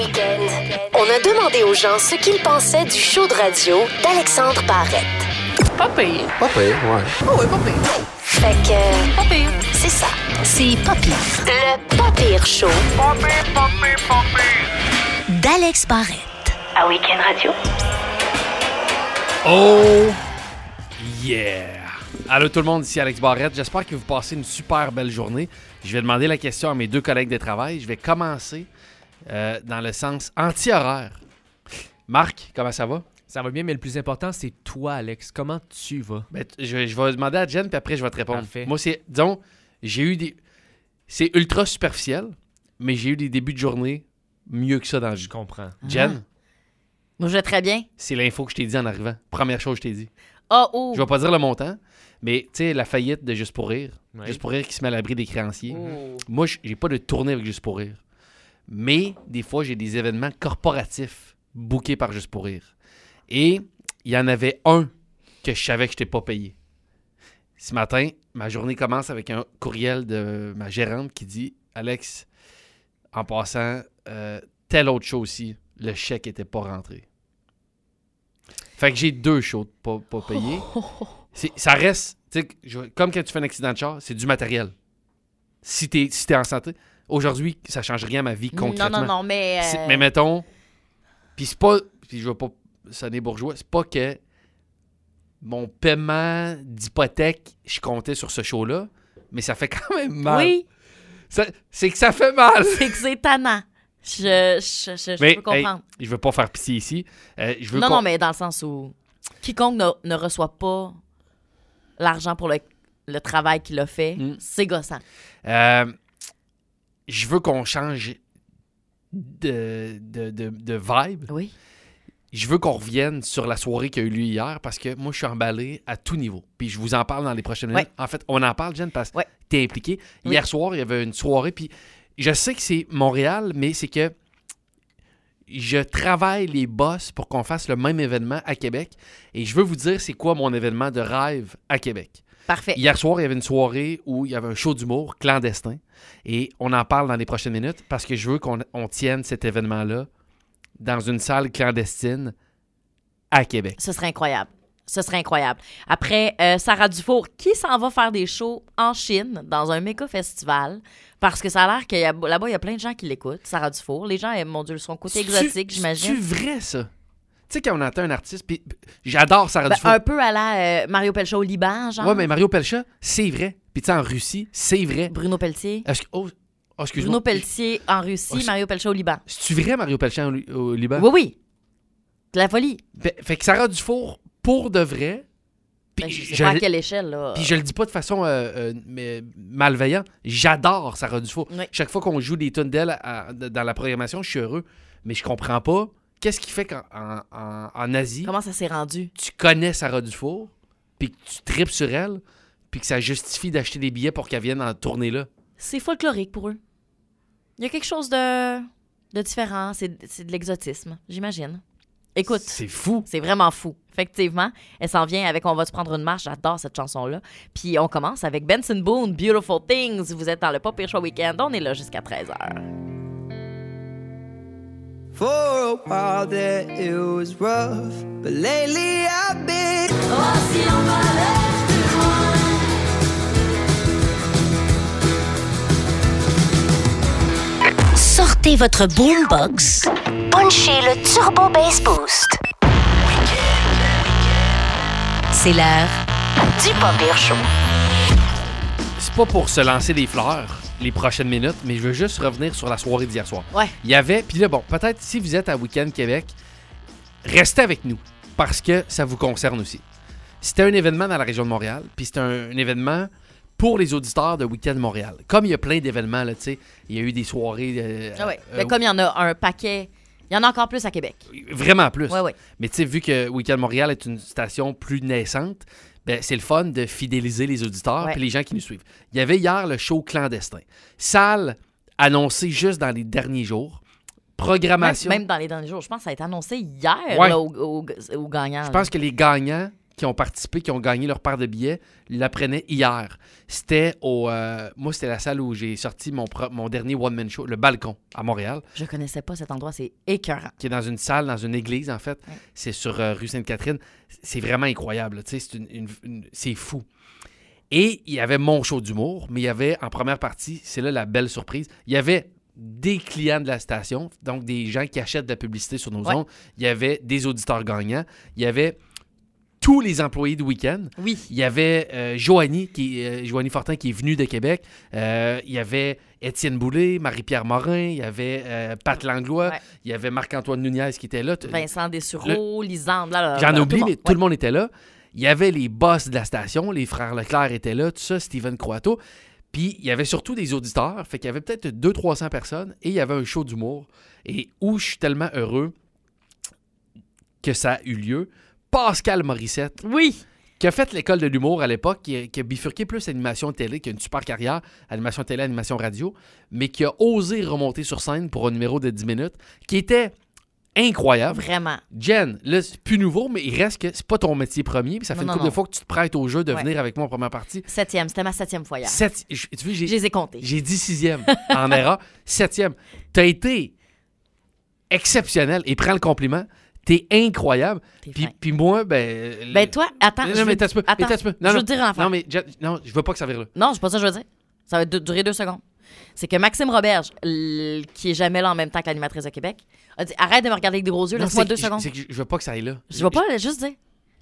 week-end, on a demandé aux gens ce qu'ils pensaient du show de radio d'Alexandre Barrette. Pas pire. Pas pire, ouais. Oh, ouais, pas pire. Fait que... Pas pire. C'est ça. C'est pas pire. Le pas pire show Pas pire, pas pire, pas pire. d'Alex Barrette. À Week-end Radio. Oh yeah! Allô tout le monde, ici Alex Barrette. J'espère que vous passez une super belle journée. Je vais demander la question à mes deux collègues de travail. Je vais commencer dans le sens anti-horaire. Marc, comment ça va? Ça va bien, mais le plus important, c'est toi, Alex. Comment tu vas? Ben, je vais demander à Jen, puis après je vais te répondre. Parfait. Moi, disons, j'ai eu des... C'est ultra superficiel, mais j'ai eu des débuts de journée mieux que ça dans le Je vie. comprends. Jen, Moi, je vais très bien. c'est l'info que je t'ai dit en arrivant. Première chose que je t'ai dit. Oh. Je vais pas dire le montant, mais tu sais, la faillite de Juste pour rire. Ouais. Juste pour rire qui se met à l'abri des créanciers. Oh. Moi, j'ai pas de tournée avec Juste pour rire. Mais des fois, j'ai des événements corporatifs bookés par Juste pour rire. Et il y en avait un que je savais que je n'étais pas payé. Ce matin, ma journée commence avec un courriel de ma gérante qui dit « Alex, en passant, telle autre chose aussi, le chèque n'était pas rentré. » Fait que j'ai deux shows pas payés. Ça reste, tu sais, comme quand tu fais un accident de char, c'est du matériel. Si t'es en santé, aujourd'hui, ça change rien à ma vie concrètement. Non, mais... Mais mettons, puis c'est pas, puis je veux pas sonner bourgeois, c'est pas que mon paiement d'hypothèque, je comptais sur ce show-là, mais ça fait quand même mal. Oui, C'est que ça fait mal. c'est que c'est tannant. Je Mais, peux comprendre. Je veux pas faire pitié ici. Je veux Non, mais dans le sens où quiconque ne reçoit pas l'argent pour le travail qu'il a fait, c'est gossant. Je veux qu'on change de vibe. Oui. Je veux qu'on revienne sur la soirée qui a eu lieu hier parce que moi, je suis emballé à tout niveau. Puis je vous en parle dans les prochaines minutes. Ouais. En fait, on en parle, Jen, parce que Ouais. t'es impliqué. Oui. Hier soir, il y avait une soirée. Puis je sais que c'est Montréal, mais c'est que je travaille les boss pour qu'on fasse le même événement à Québec. Et je veux vous dire c'est quoi mon événement de rêve à Québec. Parfait. Hier soir, il y avait une soirée où il y avait un show d'humour clandestin. Et on en parle dans les prochaines minutes parce que je veux qu'on tienne cet événement-là dans une salle clandestine à Québec. Ce serait incroyable. Après, Sarah Dufour, qui s'en va faire des shows en Chine, dans un méga festival, parce que ça a l'air que là-bas, il y a plein de gens qui l'écoutent, Sarah Dufour. Les gens aiment, mon Dieu, son côté exotique, j'imagine. C'est vrai, ça? Tu sais, quand on entend un artiste, puis j'adore Sarah Dufour. Un peu à la Mario Pelcha au Liban, genre. Ouais, mais Mario Pelcha, c'est vrai. Puis tu sais, en Russie, c'est vrai. Bruno Pelletier. Est-ce que... Oh, excuse-moi. Bruno Pelletier en Russie, Mario Pelcha au Liban. C'est-tu vrai, Mario Pelcha au Liban? Oui. De la folie. Fait que Sarah Dufour, pour de vrai... Ben, je sais pas à quelle échelle, là. Puis je le dis pas de façon malveillante. J'adore Sarah Dufour. Oui. Chaque fois qu'on joue des tunes d'elle dans la programmation, je suis heureux. Mais je comprends pas qu'est-ce qui fait qu'en Asie, Comment ça s'est rendu? tu connais Sarah Dufour, puis que tu tripes sur elle, puis que ça justifie d'acheter des billets pour qu'elle vienne en tournée là. C'est folklorique pour eux. Il y a quelque chose de différent. C'est de l'exotisme, j'imagine. Écoute, C'est fou. c'est vraiment fou. Effectivement, elle s'en vient avec On va se prendre une marche. J'adore cette chanson-là. Puis on commence avec Benson Boone, Beautiful Things. Vous êtes dans le Pas Pire Show Weekend. On est là jusqu'à 13h. For a while there it was rough, but lately I've been. Sortez votre boombox. Punchez le Turbo Bass Boost. C'est l'heure du Pas Pire Show. C'est pas pour se lancer des fleurs les prochaines minutes, mais je veux juste revenir sur la soirée d'hier soir. Ouais. Il y avait, puis là, bon, peut-être si vous êtes à Week-end Québec, restez avec nous, parce que ça vous concerne aussi. C'était un événement dans la région de Montréal, puis c'était un événement pour les auditeurs de Week-end Montréal. Comme il y a plein d'événements, là, tu sais, il y a eu des soirées... Mais comme il y en a un paquet, il y en a encore plus à Québec. Vraiment plus. Ouais. Mais tu sais, vu que Week-end Montréal est une station plus naissante, ben, c'est le fun de fidéliser les auditeurs et les gens qui nous suivent. Il y avait hier le show clandestin. Salle annoncée juste dans les derniers jours. Programmation. Même dans les derniers jours. Je pense que ça a été annoncé hier Ouais. là, aux gagnants. Je pense que les gagnants qui ont participé, qui ont gagné leur part de billets, l'apprenaient hier. C'était moi, c'était la salle où j'ai sorti mon dernier one-man show, le Balcon, à Montréal, Je connaissais pas cet endroit, c'est écœurant. qui est dans une salle, dans une église, en fait. Ouais. C'est sur rue Sainte-Catherine. C'est vraiment incroyable, là, tu sais, c'est fou. Et il y avait mon show d'humour, mais il y avait, en première partie, c'est là la belle surprise, il y avait des clients de la station, donc des gens qui achètent de la publicité sur nos Ouais. ondes. Il y avait des auditeurs gagnants. Il y avait tous les employés de week-end. Oui. Il y avait Joanie Fortin qui est venue de Québec. Il y avait Étienne Boulay, Marie-Pierre Morin. Il y avait Pat Langlois. Ouais. Il y avait Marc-Antoine Nunez qui était là. Vincent Dessureau, Lisande, là. J'en oublie, tout le mais monde. tout le monde était là. Il y avait les boss de la station, les frères Leclerc étaient là, tout ça, Steven Croato. Puis il y avait surtout des auditeurs, fait qu'il y avait peut-être 200-300 personnes, et il y avait un show d'humour. Et où je suis tellement heureux que ça a eu lieu, Pascal Morissette, Oui. qui a fait l'école de l'humour à l'époque, qui a bifurqué plus animation télé, qui a une super carrière, animation télé, animation radio, mais qui a osé remonter sur scène pour un numéro de 10 minutes, qui était incroyable. Vraiment. Jen, là, c'est plus nouveau, mais il reste que c'est pas ton métier premier, puis ça fait Non, une non, couple de non. fois que tu te prêtes au jeu de Ouais. venir avec moi en première partie. 7e, c'était ma 7e fois hier. Tu vois, Je les ai comptés. j'ai dit 6e en erreur. 7e. T'as été exceptionnel et prends le compliment. T'es incroyable. T'es Puis, fin. puis moi, Ben toi, attends, non, je mais veux, attends un petit peu, attends, attends un petit peu. je veux te dire un affaire. Non, mais non, je veux pas que ça vire là. Non, c'est pas ça que je veux dire. Ça va durer 2 secondes. C'est que Maxime Roberge, qui est jamais là en même temps que l'animatrice de Québec, a dit arrête de me regarder avec des gros yeux, Non, laisse-moi c'est 2 que- secondes. C'est que je veux pas que ça aille là. Je vais pas juste dire.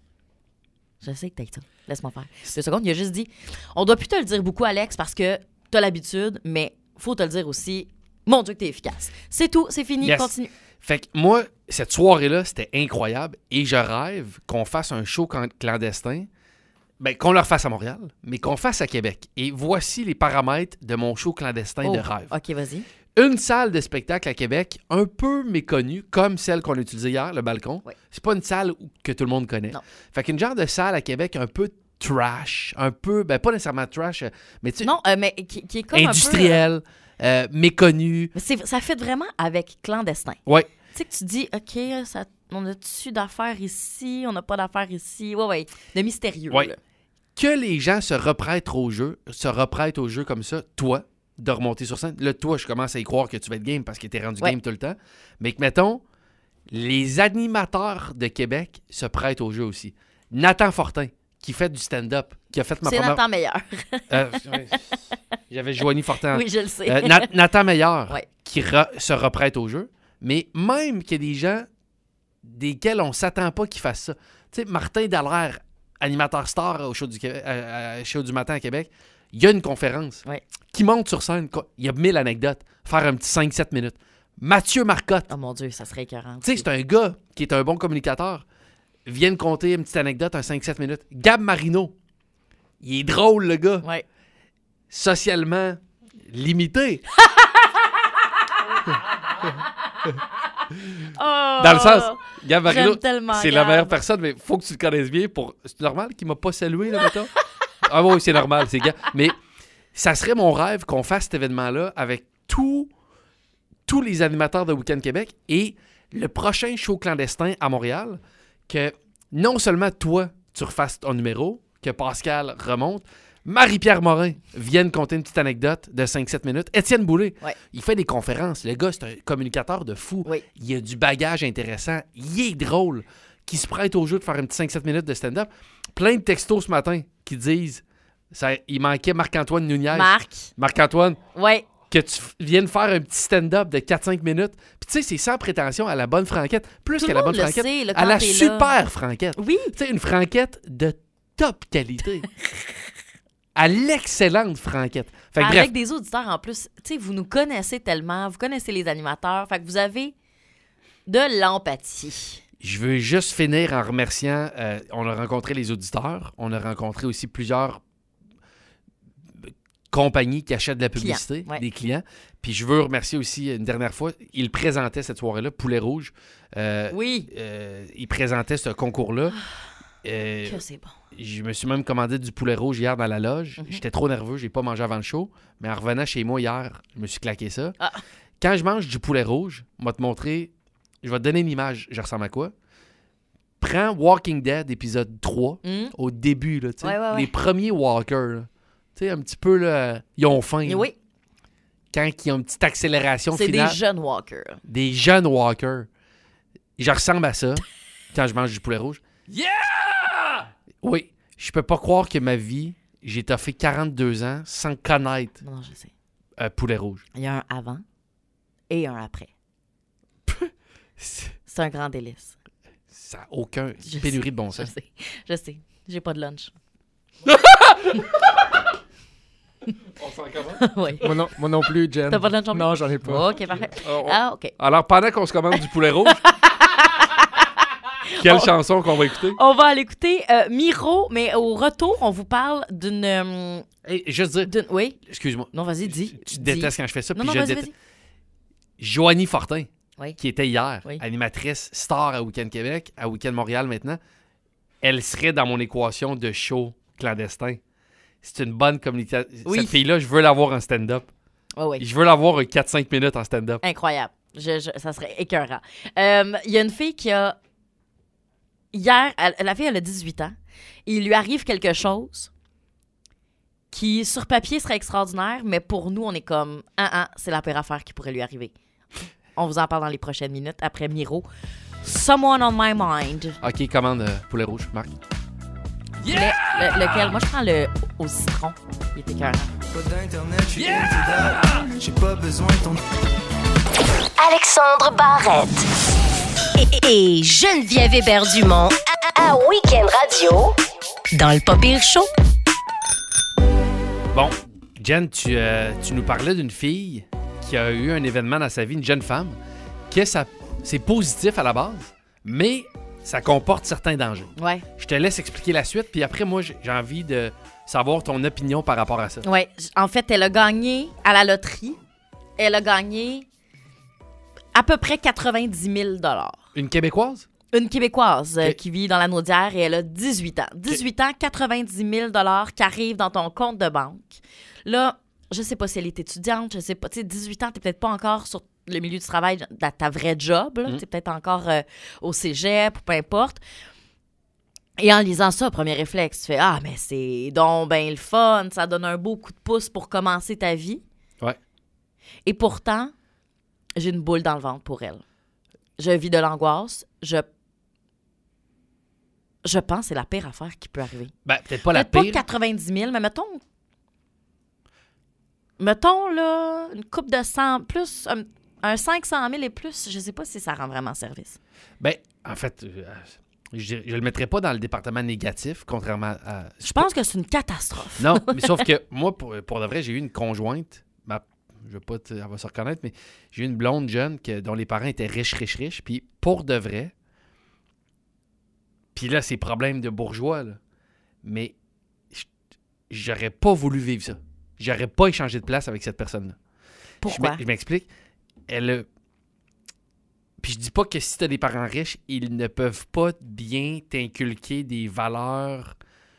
Je sais que t'as ça. Laisse-moi faire. 2 secondes, il a juste dit on doit plus te le dire beaucoup, Alex, parce que t'as l'habitude, mais faut te le dire aussi. Mon Dieu, que t'es efficace. C'est tout, c'est fini, Yes. continue. Fait que moi, cette soirée-là, c'était incroyable et je rêve qu'on fasse un show clandestin, ben, qu'on le refasse à Montréal, mais qu'on le fasse à Québec. Et voici les paramètres de mon show clandestin Oh, de rêve. OK, vas-y. Une salle de spectacle à Québec un peu méconnue, comme celle qu'on a utilisée hier, le Balcon. Oui. C'est pas une salle que tout le monde connaît. Non. Fait qu'une genre de salle à Québec un peu trash, un peu, ben pas nécessairement trash, mais tu sais, Non, mais qui est comme industriel, méconnu. un peu... ça fait vraiment avec clandestin. Ouais. Tu sais que tu dis, OK, on a-tu d'affaires ici? On n'a pas d'affaires ici? Ouais. De mystérieux. Ouais. là. Que les gens se reprêtent au jeu comme ça, toi, de remonter sur scène. Là, toi, je commence à y croire que tu vas être game parce que t'es rendu Ouais. game tout le temps. Mais que, mettons, les animateurs de Québec se prêtent au jeu aussi. Nathan Fortin, qui fait du stand-up, qui a fait ma C'est première... Nathan Meilleur. Ouais. J'avais Joanie Fortin. Oui, je le sais. Nathan Meilleur, Ouais. qui se reprête au jeu. Mais même qu'il y a des gens desquels on s'attend pas qu'ils fassent ça. Tu sais, Martin Dallaire, animateur star au show du matin à Québec, il y a une conférence Ouais. qui monte sur scène. Il y a 1000 anecdotes. Faire un petit 5-7 minutes. Mathieu Marcotte, Oh mon Dieu, ça serait écœurant. tu sais, c'est un gars qui est un bon communicateur. Vient de compter une petite anecdote, un 5-7 minutes. Gab Marino, il est drôle, le gars. Ouais. Socialement limité. Oh, Dans le sens, Gab Marino, j'aime tellement c'est la Gab. meilleure personne, mais faut que tu le connaisses bien pour... C'est normal qu'il m'a pas salué, là, mettons? Ah oui, c'est normal, c'est Gab. Mais ça serait mon rêve qu'on fasse cet événement-là avec tous les animateurs de Week-end Québec et le prochain show clandestin à Montréal, que non seulement toi, tu refasses ton numéro, que Pascal remonte, Marie-Pierre Morin vienne conter une petite anecdote de 5-7 minutes. Étienne Boulay, Ouais. il fait des conférences. Le gars, c'est un communicateur de fou. Oui. Il a du bagage intéressant. Il est drôle. Qui se prête au jeu de faire une petite 5-7 minutes de stand-up. Plein de textos ce matin qui disent il manquait Marc-Antoine Nunez. Marc-Antoine, Ouais. que tu viennes faire un petit stand-up de 4-5 minutes. Puis tu sais, c'est sans prétention à la bonne franquette. Plus Tout qu'à le la bonne monde le franquette. sait, là, à quand la t'es là. super franquette. Oui. Tu sais, une franquette de top qualité. À l'excellente franquette. Fait que Avec bref, des auditeurs en plus. Tu sais, vous nous connaissez tellement, vous connaissez les animateurs. Fait que vous avez de l'empathie. je veux juste finir en remerciant. On a rencontré les auditeurs. On a rencontré aussi plusieurs compagnies qui achètent de la publicité, Clients, ouais. des clients. Puis je veux remercier aussi une dernière fois. Il présentait cette soirée-là, Poulet Rouge. Oui. Il présentait ce concours-là. Que c'est bon. Je me suis même commandé du poulet rouge hier dans la loge. Mhm. J'étais trop nerveux, j'ai pas mangé avant le show. Mais en revenant chez moi hier, je me suis claqué ça. Ah. Quand je mange du poulet rouge, je vais te montrer, je vais te donner une image. Je ressemble à quoi? Prends Walking Dead, épisode 3, au début, là, tu sais. Ouais. Les premiers walkers, là. Tu sais, un petit peu, là, ils ont faim. là. Oui, Quand ils ont une petite accélération c'est finale. des jeunes walkers. Des jeunes walkers. Je ressemble à ça quand je mange du poulet rouge. Yeah! Oui, je peux pas croire que ma vie, j'ai toffé 42 ans sans connaître Non, je sais. poulet rouge. Il y a un avant et un après. C'est un grand délice. Ça n'a aucun Je pénurie sais, de bon sens. Je sais. J'ai pas de lunch. On s'en commande? Oui. Moi non plus, Jen. T'as pas de lunch non plus? Non, j'en ai pas. OK, parfait. Ah, OK. Alors, pendant qu'on se commande du poulet rouge, quelle chanson qu'on va écouter? On va aller écouter Miro, mais au retour, on vous parle d'une... Hey, juste dire, Oui? excuse-moi, Non, vas-y, dis. tu Dis. détestes quand je fais ça, Non, puis non, je vas-y, déteste. vas-y. Joanie Fortin, Oui. qui était hier, Oui. animatrice star à Week-end Québec, à Week-end Montréal maintenant, elle serait dans mon équation de show clandestin. C'est une bonne communication. Oui. Cette fille-là, je veux l'avoir en stand-up. Oui. Je veux l'avoir 4-5 minutes en stand-up. Incroyable. Ça serait écœurant. Il y a une fille qui a... Hier, la fille, elle a 18 ans. Il lui arrive quelque chose qui, sur papier, serait extraordinaire, mais pour nous, on est comme... c'est la pire affaire qui pourrait lui arriver. On vous en parle dans les prochaines minutes, après Miro. Someone on my mind. OK, commande poulet rouge, Marc. Lequel? Moi, je prends le au citron. Il est écœurant. Pas d'internet, je suis into that. J'ai pas besoin de ton... Alexandre Barrette. Et Geneviève Hébert-Dumont. À Week-end Radio. Dans le Pas Pire Show. Bon, Jen, tu nous parlais d'une fille qui a eu un événement dans sa vie, une jeune femme, que c'est positif à la base, mais ça comporte certains dangers. Ouais. Je te laisse expliquer la suite, puis après, moi, j'ai envie de savoir ton opinion par rapport à ça. Ouais. En fait, elle a gagné à la loterie. Elle a gagné à peu près 90 000 $. Une Québécoise? Une Québécoise Ok. qui vit dans la Naudière et elle a 18 ans. 18 ans, 90 000 $ qui arrivent dans ton compte de banque. Là, je sais pas si elle est étudiante, je sais pas. Tu sais, 18 ans, t'es peut-être pas encore sur le milieu du travail, ta vraie job. Là. T'es peut-être encore au cégep ou peu importe. Et en lisant ça, premier réflexe, tu fais « Ah, mais c'est donc ben le fun, ça donne un beau coup de pouce pour commencer ta vie. » Ouais. Et pourtant, j'ai une boule dans le ventre pour elle. Je vis de l'angoisse. Je pense que c'est la pire affaire qui peut arriver. Ben, peut-être pas la Peut-être pire. pas 90 000, mais mettons là, une coupe de 100, plus un 500 000 et plus, je sais pas si ça rend vraiment service. Ben, en fait, je le mettrais pas dans le département négatif, contrairement à... Je pense que c'est une catastrophe. Non, mais sauf que moi, pour de vrai, j'ai eu une conjointe, je veux pas, elle va se reconnaître, mais j'ai eu une blonde jeune dont les parents étaient riches, puis pour de vrai, puis là, c'est problème de bourgeois, là, mais j'aurais pas voulu vivre ça. J'aurais pas échangé de place avec cette personne-là. Pourquoi? Je m'explique. Puis je dis pas que si t'as des parents riches, ils ne peuvent pas bien t'inculquer des valeurs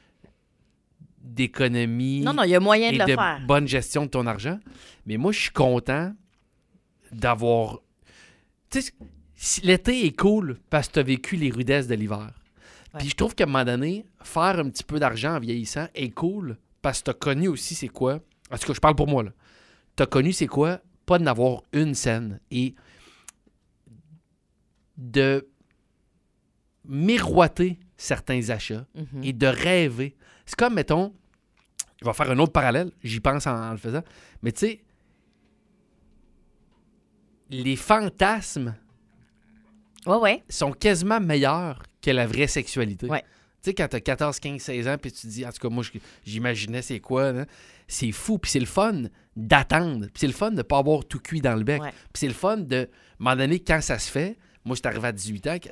d'économie Non, il y a moyen et de le de faire. bonne gestion de ton argent. Mais moi, je suis content d'avoir... Tu sais, l'été est cool parce que tu as vécu les rudesses de l'hiver. Ouais. Puis je trouve qu'à un moment donné, faire un petit peu d'argent en vieillissant est cool parce que tu as connu aussi c'est quoi... En tout cas, je parle pour moi, là. Tu as connu c'est quoi pas de n'avoir une scène et de miroiter certains achats et de rêver. C'est comme, mettons, je vais faire un autre parallèle, j'y pense en le faisant, mais tu sais, les fantasmes Ouais. sont quasiment meilleurs que la vraie sexualité. Ouais. Tu sais, quand t'as 14, 15, 16 ans, puis tu te dis, en tout cas, moi, j'imaginais c'est quoi, hein? C'est fou, puis c'est le fun d'attendre, puis c'est le fun de pas avoir tout cuit dans le bec, Ouais. puis c'est le fun de, à un moment donné, quand ça se fait, moi, je suis arrivé à 18 ans,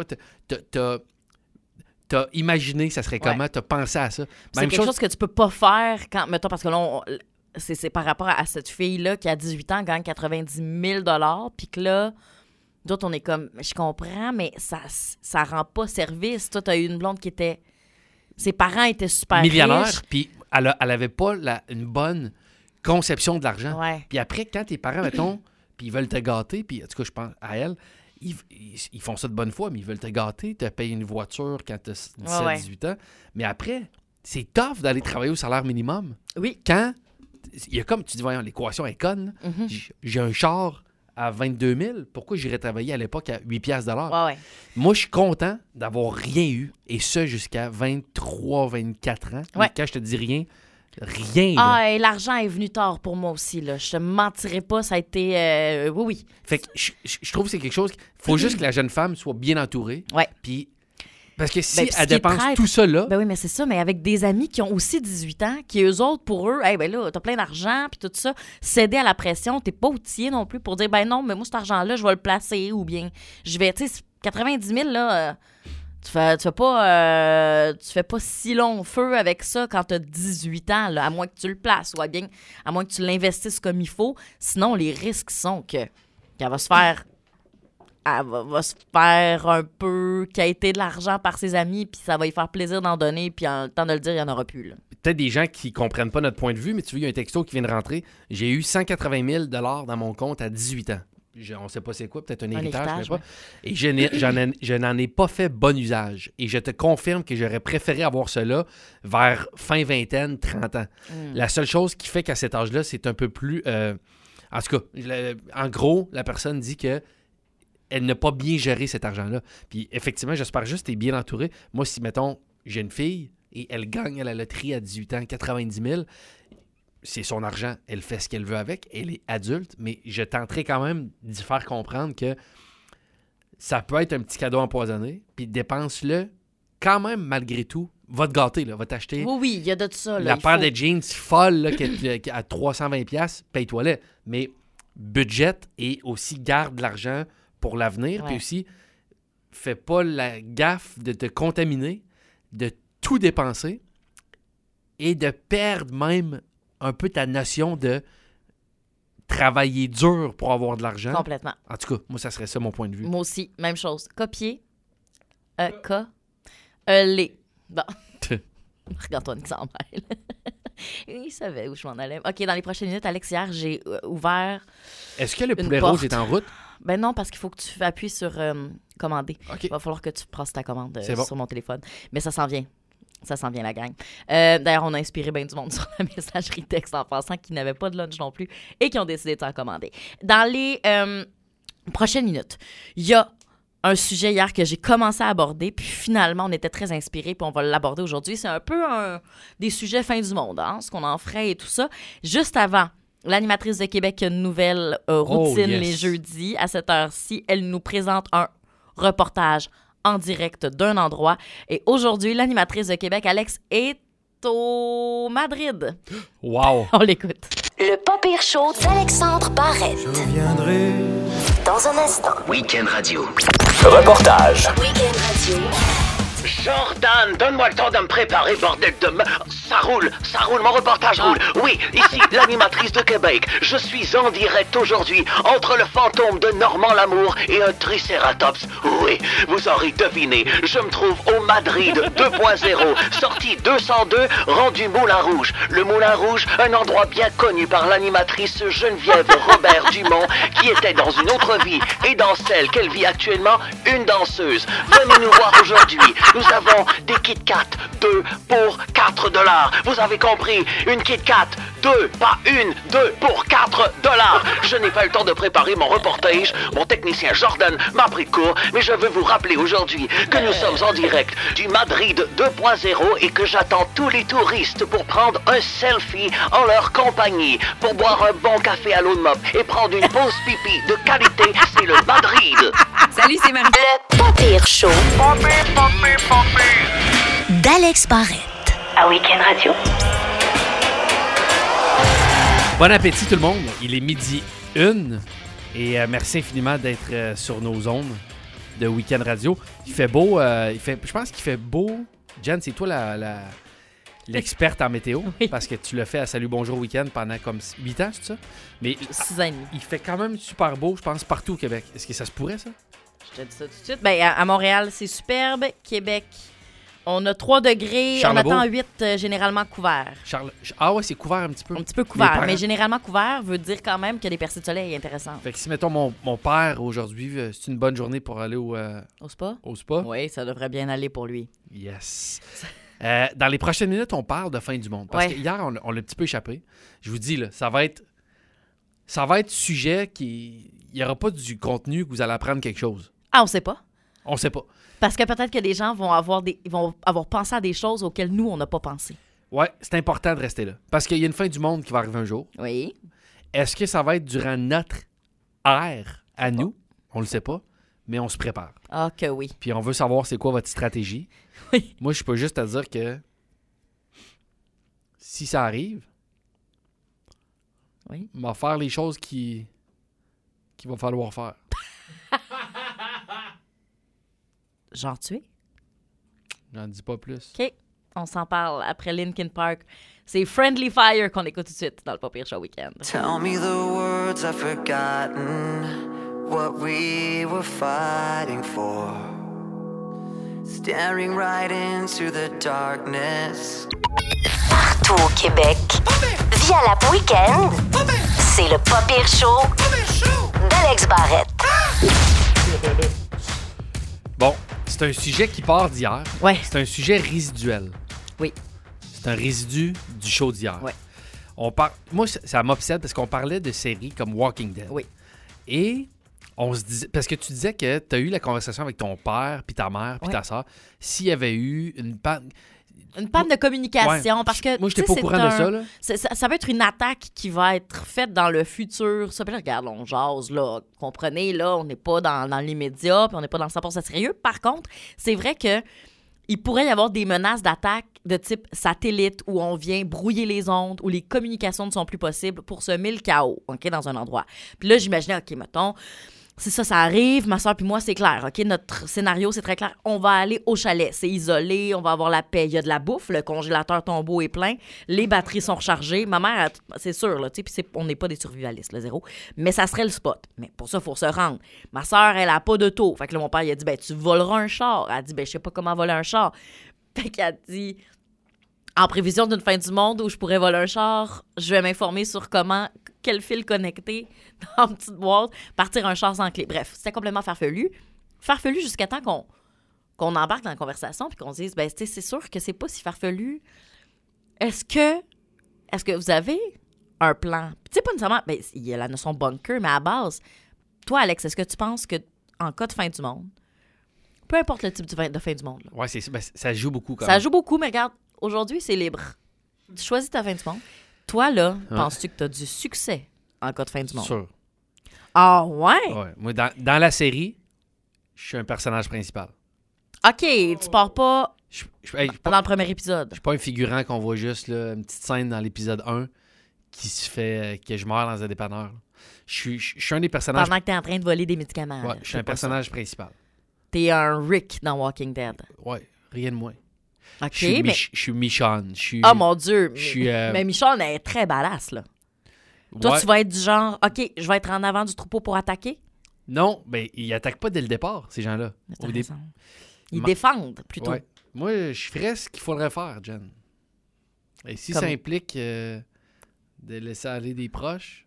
t'as imaginé que ça serait comment, t'as pensé à ça. C'est Même quelque chose que tu peux pas faire quand, mettons, parce que là, c'est par rapport à cette fille-là qui, à 18 ans, gagne 90 000 $, puis que là, d'autres, on est comme, je comprends, mais ça rend pas service. Toi, t'as eu une blonde qui était... Ses parents étaient super millionnaire, riches. puis elle avait pas une bonne conception de l'argent. Ouais. Puis après, quand tes parents, mettons, puis ils veulent te gâter, puis en tout cas, je pense à elle, ils font ça de bonne foi, mais ils veulent te gâter, te payer une voiture quand tu as 17, Ouais. 18 ans. Mais après, c'est tough d'aller travailler au salaire minimum. Oui. Quand, il y a comme, tu dis, voyons, l'équation est conne. Là. Mhm. J'ai un char à 22 000. Pourquoi j'irais travailler à l'époque à 8 piastres de l'heure? Ouais. Moi, je suis content d'avoir rien eu, et ça jusqu'à 23, 24 ans. Ouais. Et quand je te dis rien, rien. là. Ah, et l'argent est venu tard pour moi aussi, là. Je te mentirais pas, ça a été... oui. Fait que je trouve que c'est quelque chose... Il faut juste que la jeune femme soit bien entourée. Ouais. Puis, parce que si Ben, puis ce elle qui est dépense traître- tout ça là, Ben oui, mais c'est ça, mais avec des amis qui ont aussi 18 ans, qui eux autres, pour eux, hey, ben là, t'as plein d'argent, puis tout ça, céder à la pression, t'es pas outillé non plus pour dire, ben non, mais moi, cet argent-là, je vais le placer, ou bien, je vais, tu sais, 90 000, là, tu fais pas si long feu avec ça quand t'as 18 ans, là, à moins que tu le places, ou bien, à moins que tu l'investisses comme il faut, sinon, les risques sont qu'elle va se faire... Elle va se faire un peu quêter de l'argent par ses amis, puis ça va lui faire plaisir d'en donner, puis en le temps de le dire, il n'y en aura plus. Là. peut-être des gens qui comprennent pas notre point de vue, mais tu vois, il y a un texto qui vient de rentrer. J'ai eu 180 000 dans mon compte à 18 ans. On ne sait pas c'est quoi, peut-être un héritage, je sais pas. ouais. Et je n'en ai pas fait bon usage. Et je te confirme que j'aurais préféré avoir cela vers fin vingtaine, 30 ans. La seule chose qui fait qu'à cet âge-là, c'est un peu plus... en tout cas, en gros, la personne dit que elle n'a pas bien géré cet argent-là. Puis effectivement, j'espère juste que tu es bien entouré. Moi, si, mettons, j'ai une fille et elle gagne à la loterie à 18 ans 90 000, c'est son argent. Elle fait ce qu'elle veut avec. Elle est adulte, mais je tenterai quand même d'y faire comprendre que ça peut être un petit cadeau empoisonné, puis dépense-le quand même, malgré tout. Va te gâter, là, va t'acheter Oui, il y a de ça. Là, la il paire faut- de jeans folle là, à 320$, paye-toi-les. Mais budget et aussi garde l'argent pour l'avenir. Ouais. Puis aussi, fais pas la gaffe de te contaminer, de tout dépenser et de perdre même un peu ta notion de travailler dur pour avoir de l'argent. Complètement. En tout cas, moi, ça serait ça mon point de vue. Moi aussi, même chose. Copier. Les. Bon. Regarde-toi, s'en mêle. Il savait où je m'en allais. OK, dans les prochaines minutes, Alex, hier, j'ai ouvert... Est-ce que le Une poulet porte. rouge est en route? Ben non, parce qu'il faut que tu appuies sur commander. OK. Il va falloir que tu passes ta commande C'est bon. sur mon téléphone. Mais ça s'en vient. Ça s'en vient, la gang. D'ailleurs, on a inspiré bien du monde sur la messagerie texte en passant qui n'avaient pas de lunch non plus et qui ont décidé de s'en commander. Dans les prochaines minutes, il y a un sujet hier que j'ai commencé à aborder, puis finalement, on était très inspirés, puis on va l'aborder aujourd'hui. C'est un peu des sujets fin du monde, hein, ce qu'on en ferait et tout ça. Juste avant, l'animatrice de Québec a une nouvelle routine yes. les jeudis. À cette heure-ci, elle nous présente un reportage en direct d'un endroit. Et aujourd'hui, l'animatrice de Québec, Alex, est au Madrid. Wow! On l'écoute. Le pas pire show d'Alexandre Barrette. Je reviendrai. Dans un instant. Week-end Radio. Reportage. Week-end Radio. Jordan, donne-moi le temps de me préparer, bordel de... Ça roule, mon reportage roule. Oui, ici, l'animatrice de Québec. Je suis en direct aujourd'hui entre le fantôme de Normand Lamour et un tricératops. Oui, vous aurez deviné, je me trouve au Madrid 2.0, sortie 202, rendu Moulin Rouge. Le Moulin Rouge, un endroit bien connu par l'animatrice Geneviève Robert Dumont, qui était dans une autre vie et dans celle qu'elle vit actuellement, une danseuse. Venez nous voir aujourd'hui. Nous avons des Kit Kat, 2 pour 4 $. Vous avez compris, une Kit Kat, 2, pas une, 2 pour 4 $. Je n'ai pas eu le temps de préparer mon reportage. Mon technicien Jordan m'a pris de court, mais je veux vous rappeler aujourd'hui que nous sommes en direct du Madrid 2.0 et que j'attends tous les touristes pour prendre un selfie en leur compagnie, pour boire un bon café à l'eau de mop et prendre une pause pipi de qualité. C'est le Madrid. Salut, c'est Marie. Le pas pire show Pas pire. d'Alex Barrette. À Week-end Radio. Bon appétit tout le monde. Il est 12h01 et merci infiniment d'être sur nos ondes de Week-end Radio. Il fait beau. Je pense qu'il fait beau. Jen, c'est toi l'experte en météo Oui. parce que tu l'as fait à Salut Bonjour Week-end pendant comme 8 ans, c'est ça? Mais 6 ans et demi. il fait quand même super beau, je pense, partout au Québec. Est-ce que ça se pourrait, ça? Je te dis ça tout de suite. Ben, à Montréal, c'est superbe. Québec, On a 3 degrés, Charlebourg. on attend 8 généralement couverts. Ah ouais, c'est couvert un petit peu. Un petit peu Mes couvert, parents- mais généralement couvert veut dire quand même qu'il y a des percées de soleil intéressantes. Fait que si, mettons, mon père, aujourd'hui, c'est une bonne journée pour aller au Spa? spa. Oui, ça devrait bien aller pour lui. Yes. Dans les prochaines minutes, on parle de fin du monde. Parce Ouais. que hier, on l'a un petit peu échappé. Je vous dis, là, ça va être sujet qui... Il n'y aura pas du contenu que vous allez apprendre quelque chose. Ah, on sait pas. On sait pas. Parce que peut-être que des gens vont avoir pensé à des choses auxquelles nous, on n'a pas pensé. Ouais, c'est important de rester là. Parce qu'il y a une fin du monde qui va arriver un jour. Oui. Est-ce que ça va être durant notre ère à nous? On le sait pas, mais on se prépare. Ah, que oui. Puis on veut savoir c'est quoi votre stratégie. Oui. Moi, je peux juste te dire que si ça arrive, Oui. on va faire les choses qu'il va falloir faire. Genre tué. J'en dis pas plus. OK. On s'en parle après Linkin Park. C'est Friendly Fire qu'on écoute tout de suite dans le Pas Pire Show Weekend. Tell me the words I've forgotten, what we were fighting for. Staring right into the darkness. Partout au Québec, via la week-end, c'est le Pas Pire Show d'Alex Barrette. Bon, c'est un sujet qui part d'hier. Ouais. C'est un sujet résiduel. Oui. C'est un résidu du show d'hier. Ouais. Moi, ça m'obsède parce qu'on parlait de séries comme Walking Dead. Oui. Et on se disait... Parce que tu disais que tu as eu la conversation avec ton père, puis ta mère, puis Ouais. ta soeur. S'il y avait eu une panne... Une panne de communication, Ouais. parce que... Moi, j'étais tu sais, pas au c'est courant de ça, là. Ça peut être une attaque qui va être faite dans le futur. Ça, puis là, regarde, on jase, là. Comprenez, là, on n'est pas dans l'immédiat, puis on n'est pas dans le 100% sérieux. Par contre, c'est vrai que il pourrait y avoir des menaces d'attaque de type satellite où on vient brouiller les ondes, où les communications ne sont plus possibles pour semer le chaos, OK, dans un endroit. Puis là, j'imaginais, OK, mettons... C'est ça arrive, ma soeur puis moi, c'est clair. OK, notre scénario, c'est très clair. On va aller au chalet, c'est isolé, on va avoir la paix. Il y a de la bouffe, le congélateur tombeau est plein, les batteries sont rechargées. Ma mère, c'est sûr, là, tu sais, puis on n'est pas des survivalistes, le zéro. Mais ça serait le spot. Mais pour ça, il faut se rendre. Ma soeur, elle a pas d'auto. Fait que là, mon père, il a dit, ben, tu voleras un char. Elle a dit, ben, je sais pas comment voler un char. Fait qu'elle a dit, en prévision d'une fin du monde où je pourrais voler un char, je vais m'informer sur quel fil connecter dans une petite boîte, partir un char sans clé. Bref, c'était complètement farfelu. Farfelu jusqu'à temps qu'on embarque dans la conversation puis qu'on se dise, ben, tu sais, c'est sûr que c'est pas si farfelu. Est-ce que vous avez un plan? Tu sais, pas nécessairement, ben, il y a la notion bunker, mais à base, toi, Alex, est-ce que tu penses que en cas de fin du monde, peu importe le type de fin du monde, là, Ouais, ça joue beaucoup quand ça même. joue beaucoup, mais regarde, aujourd'hui, c'est libre. Tu choisis ta fin du monde. Toi, là, penses-tu que tu as du succès en cas de fin du monde? Sûr. Ah, ouais? Ouais. Moi, dans la série, je suis un personnage principal. OK, tu pars pas Je suis dans le premier épisode. Je suis pas un figurant qu'on voit juste là, une petite scène dans l'épisode 1 qui se fait que je meurs dans un dépanneur. Là. Je suis un des personnages. Pendant que t'es en train de voler des médicaments. Ouais, je suis un personnage principal. T'es un Rick dans Walking Dead. Ouais, rien de moins. OK, Je suis mais... je suis Michonne. Oh mon Dieu! je suis, Mais Michonne est très badass, là. Toi, ouais. tu vas être du genre, OK, je vais être en avant du troupeau pour attaquer? Non, ben ils attaquent pas dès le départ, ces gens-là. Mais t'as Au dé- raison. Ils Ma- défendent, plutôt. Ouais. Moi, je ferais ce qu'il faudrait faire, Jen. Et si Comme- ça implique de laisser aller des proches...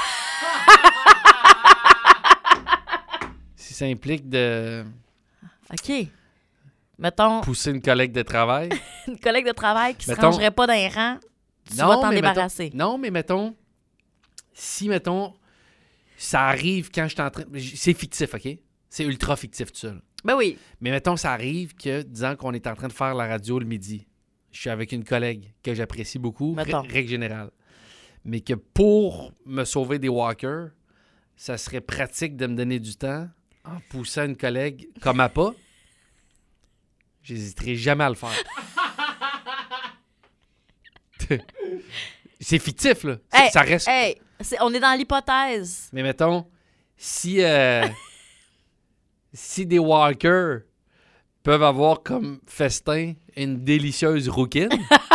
si ça implique de OK. Mettons, pousser une collègue de travail... une collègue de travail qui se Mettons- rangerait pas d'un rang, tu vas t'en mais débarrasser. Non, mais mettons... Si, mettons, ça arrive quand je suis en train... C'est fictif, OK? C'est ultra fictif, tout ça. Là. Ben oui. Mais mettons, ça arrive que, disant qu'on est en train de faire la radio le midi, je suis avec une collègue que j'apprécie beaucoup, Mettons. règle générale. Mais que pour me sauver des walkers, ça serait pratique de me donner du temps en poussant une collègue comme à pas. J'hésiterai jamais à le faire. C'est fictif, là. Hey, Ça reste... hey, on est dans l'hypothèse. Mais mettons, si des walkers peuvent avoir comme festin une délicieuse rouquine,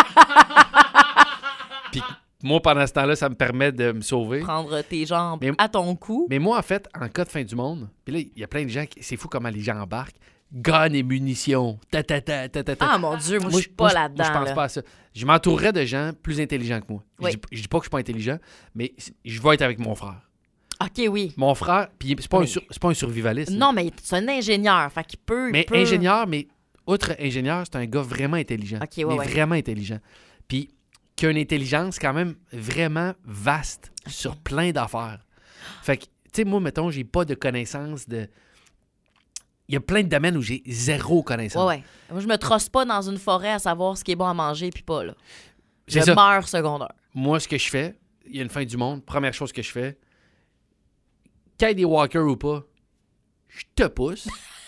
puis moi, pendant ce temps-là, ça me permet de me sauver. Prendre tes jambes Mais- à ton cou. Mais moi, en fait, en cas de fin du monde, puis là, il y a plein de gens, c'est fou comment les gens embarquent. gun et munitions. Ah, mon Dieu, moi, je suis pas moi, là-dedans. Je pense là. pas à ça. Je m'entourerais de gens plus intelligents que moi. Oui. Je dis pas que je suis pas intelligent, mais je vais être avec mon frère. OK, oui. Mon frère, puis c'est pas, Oui. c'est pas un survivaliste. là. Non, mais c'est un ingénieur. Fait qu'il peut. Mais il peut... ingénieur, mais outre ingénieur, c'est un gars vraiment intelligent. Ok, ouais, mais ouais. vraiment intelligent. Puis qui a une intelligence quand même vraiment vaste sur plein d'affaires. Fait que, tu sais, moi, mettons, j'ai pas de connaissances de... Il y a plein de domaines où j'ai zéro connaissance. Ouais. Moi, je me trosse pas dans une forêt à savoir ce qui est bon à manger puis pas, là. Je C'est ça. meurs secondaire. Moi, ce que je fais, il y a une fin du monde, première chose que je fais, qu'il y ait des walkers ou pas, je te pousse.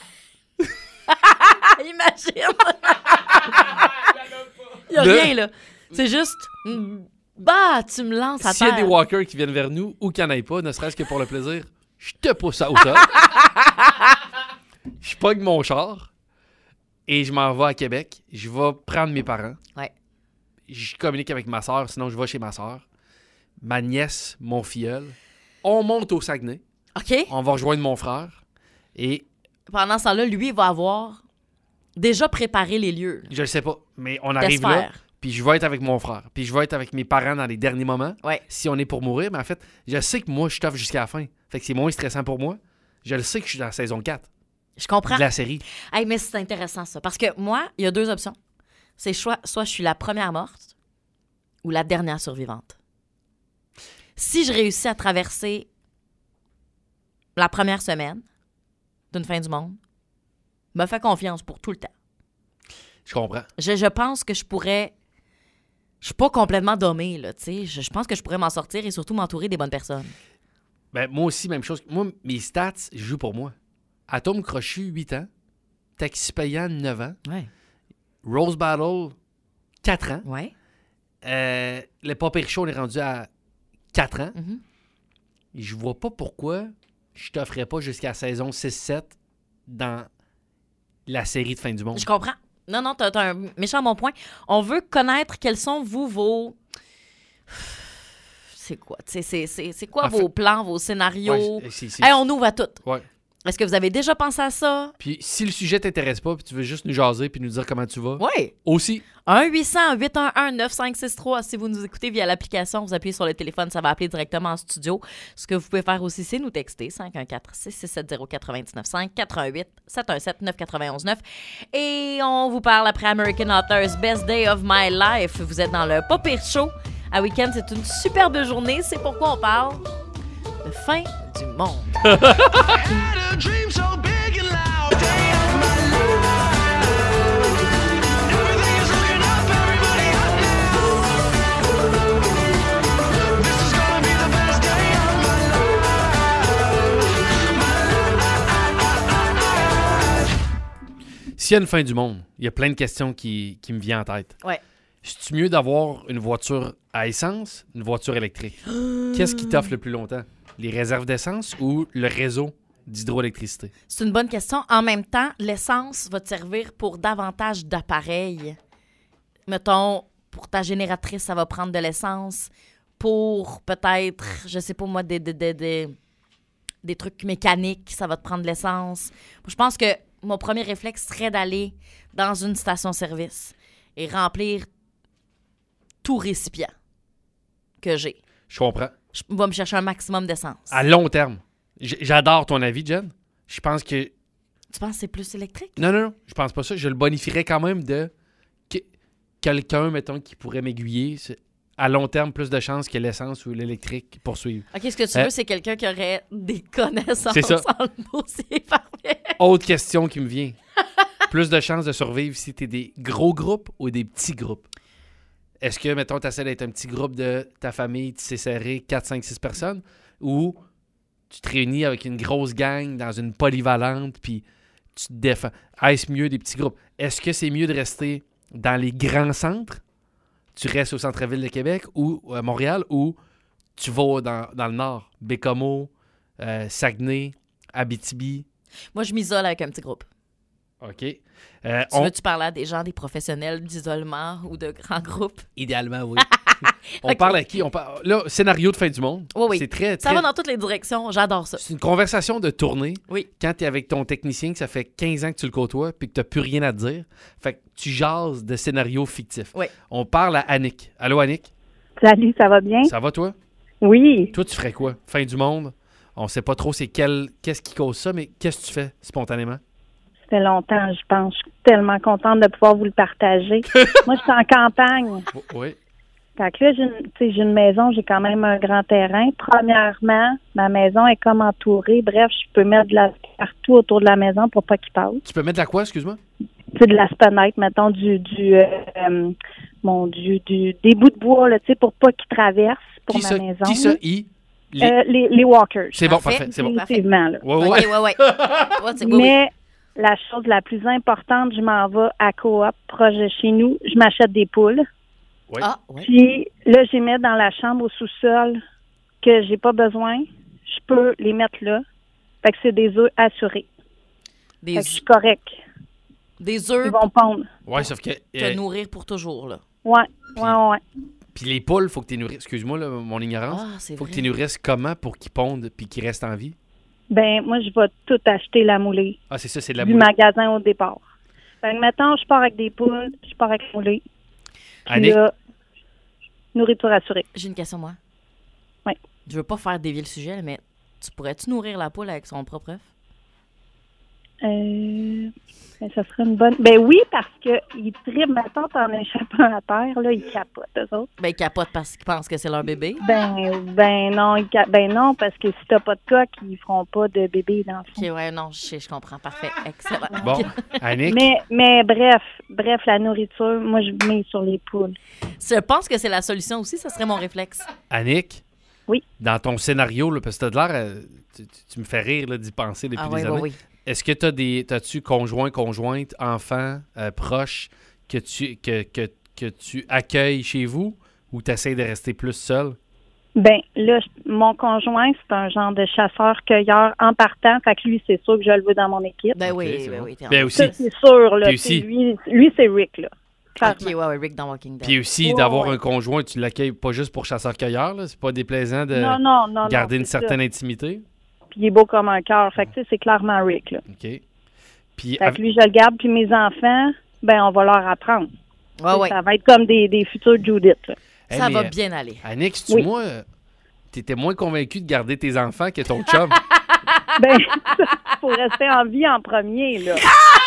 Ah, imagine! Il a De- rien, là. C'est juste... Bah, tu me lances à S'il y a terre. des walkers qui viennent vers nous ou qu'il n'y en ait pas, ne serait-ce que pour le plaisir, je te pousse à hauteur. Je pogne mon char et je m'en vais à Québec. Je vais prendre mes parents. Ouais. Je communique avec ma soeur, sinon je vais chez ma soeur. Ma nièce, mon filleul. On monte au Saguenay. OK? On va rejoindre mon frère. Et Pendant ce temps-là, lui, il va avoir déjà préparé les lieux. je le sais pas, mais on arrive là. D'espère. Puis je vais être avec mon frère. Puis je vais être avec mes parents dans les derniers moments. Ouais. Si on est pour mourir, mais en fait, je sais que moi, je toffe jusqu'à la fin. Fait que c'est moins stressant pour moi. Je le sais que je suis dans la saison 4 Je comprends. de la série. Hey, mais c'est intéressant, ça. Parce que moi, il y a deux options. C'est soit je suis la première morte ou la dernière survivante. Si je réussis à traverser la première semaine d'une fin du monde, me fais confiance pour tout le temps. Je comprends. Je pense que je pourrais... Je suis pas complètement dommée, là, tu sais. Je pense que je pourrais m'en sortir et surtout m'entourer des bonnes personnes. Ben, moi aussi, même chose. Moi, mes stats jouent pour moi. Atome Crochu, 8 ans. Taxi payant, 9 ans. Ouais. Rose Battle, 4 ans. Ouais. Le Papier Show, on est rendu à 4 ans. Mhm. Et je vois pas pourquoi je t'offrais pas jusqu'à la saison 6-7 dans la série de fin du monde. Je comprends. Non, t'as un méchant bon point. On veut connaître quels sont, vous, vos... C'est quoi? C'est quoi En vos plans, vos scénarios? Ouais, Hey, on ouvre à tout. Ouais. Est-ce que vous avez déjà pensé à ça? Puis si le sujet t'intéresse pas, puis tu veux juste nous jaser puis nous dire comment tu vas, Oui. aussi. 1-800-811-9563. Si vous nous écoutez via l'application, vous appuyez sur le téléphone, ça va appeler directement en studio. Ce que vous pouvez faire aussi, c'est nous texter 514-667-0995 88-717-991-9. Et on vous parle après American Authors Best Day of My Life. Vous êtes dans le Pas Pire Show. À week-end, c'est une superbe journée. C'est pourquoi on parle de fin du monde. S'il y a une fin du monde, il y a plein de questions qui me viennent en tête. Ouais. C'est-tu mieux d'avoir une voiture à essence, une voiture électrique? Qu'est-ce qui t'offre le plus longtemps? Les réserves d'essence ou le réseau d'hydroélectricité? C'est une bonne question. En même temps, l'essence va te servir pour davantage d'appareils. Mettons, pour ta génératrice, ça va prendre de l'essence. Pour peut-être, je sais pas moi, des trucs mécaniques, ça va te prendre de l'essence. Je pense que mon premier réflexe serait d'aller dans une station-service et remplir tout récipient que j'ai. Je comprends. Je vais me chercher un maximum d'essence. À long terme. J'adore ton avis, Jen. Je pense que... Tu penses que c'est plus électrique? Non, je pense pas ça. Je le bonifierais quand même de quelqu'un, mettons, qui pourrait m'aiguiller. C'est à long terme, plus de chances que l'essence ou l'électrique poursuivent. OK, ce que tu veux, c'est quelqu'un qui aurait des connaissances C'est ça. en le dossier parfait. Autre question qui me vient. Plus de chances de survivre si t'es des gros groupes ou des petits groupes? Est-ce que, mettons, tu essaies d'être un petit groupe de ta famille, tu sais serré 4, 5, 6 personnes, ou tu te réunis avec une grosse gang dans une polyvalente, puis tu te défends? Est-ce mieux des petits groupes? Est-ce que c'est mieux de rester dans les grands centres? Tu restes au centre-ville de Québec ou à Montréal, ou tu vas dans le nord? Bécomo, Saguenay, Abitibi. Moi, je m'isole avec un petit groupe. OK. Tu veux-tu parler à des gens, des professionnels d'isolement ou de grands groupes? Idéalement, oui. On parle à qui? Là, scénario de fin du monde. Oui. C'est très, Ça très- va dans toutes les directions. J'adore ça. C'est une conversation de tournée. Oui. Quand tu es avec ton technicien, que ça fait 15 ans que tu le côtoies, puis que tu n'as plus rien à te dire. Fait que tu jases de scénarios fictifs. Oui. On parle à Annick. Allô, Annick? Salut, ça va bien? Ça va, toi? Oui. Toi, tu ferais quoi? Fin du monde? On sait pas trop qu'est-ce qui cause ça, mais qu'est-ce que tu fais spontanément? Ça fait longtemps, je pense. Je suis tellement contente de pouvoir vous le partager. Moi, je suis en campagne. Oui. Fait que là, j'ai une maison, j'ai quand même un grand terrain. Premièrement, ma maison est comme entourée. Bref, je peux mettre de la partout autour de la maison pour pas qu'il passe. Tu peux mettre de la quoi, excuse-moi? C'est de la spenette, mettons, des bouts de bois, là, tu sais, pour pas qu'ils traversent pour ma maison. Qui ça? Les walkers. C'est bon, Parfait. parfait, c'est bon. Définitivement, là. Ouais. Ouais, c'est oui. Mais la chose la plus importante, je m'en vais à Coop, proche de chez nous. Je m'achète des poules. Oui. Ah, oui. Puis là, je les mets dans la chambre au sous-sol que j'ai pas besoin. Je peux les mettre là. Fait que c'est des œufs assurés. Fait que je suis correct. Des œufs Ils vont pondre. Ouais, sauf que. te nourrir pour toujours, là. Ouais. Puis- Puis les poules, faut que tu nourrisses. Excuse-moi, là, mon ignorance. Ah, c'est Faut vrai. que tu nourrisses comment pour qu'ils pondent puis qu'ils restent en vie? Ben, moi, je vais tout acheter la moulée Ah, c'est ça, c'est de la du moule. magasin au départ. Fait que mettons, je pars avec des poules, je pars avec la moulée. Puis Annick, là, nourriture assurée. J'ai une question, moi. Oui. Je veux pas faire dévier le sujet, mais tu pourrais-tu nourrir la poule avec son propre œuf? Ben, ça serait une bonne. Ben oui, parce qu'ils trippent, mettons, en échappant à terre, là, ils capotent, eux autres. Ben, ils capotent parce qu'ils pensent que c'est leur bébé. Ben non, parce que si t'as pas de coq, ils feront pas de bébé dans le fond. OK, ouais, non, je comprends. Parfait. Excellent. bon, Annick, Mais bref, la nourriture, moi, je mets sur les poules. Je pense que c'est la solution aussi, ça serait mon réflexe. Annick. Oui. Dans ton scénario, là, parce que t'as de l'air, tu me fais rire là, d'y penser depuis Ah des oui, années. oui. Est-ce que t'as-tu conjoint, conjointe, enfant, proche que tu accueilles chez vous ou t'essayes de rester plus seul? Ben là, mon conjoint, c'est un genre de chasseur-cueilleur en partant. Fait que lui, c'est sûr que je le veux dans mon équipe. Ben Ok, oui, c'est ben bon. oui. t'es en- Ben aussi, Ça, c'est sûr, là. Puis C'est aussi- lui, c'est Rick, là. OK, Clairement. ouais, Rick dans Walking Dead. puis aussi Ouais, d'avoir ouais. un conjoint, tu l'accueilles pas juste pour chasseur-cueilleur, là. C'est pas déplaisant de Non, garder une c'est ça. certaine intimité. Puis il est beau comme un cœur. Fait que tu sais, c'est clairement Rick, là. OK. Puis, Fait que lui, je le garde. Puis mes enfants, ben on va leur apprendre. Ouais, ouais. Ça va être comme des futurs Judith, là. hey, Ça mais, va bien aller. Annick, si tu Oui. moi, t'étais moins convaincu de garder tes enfants que ton chum. Ben, faut rester en vie en premier, là.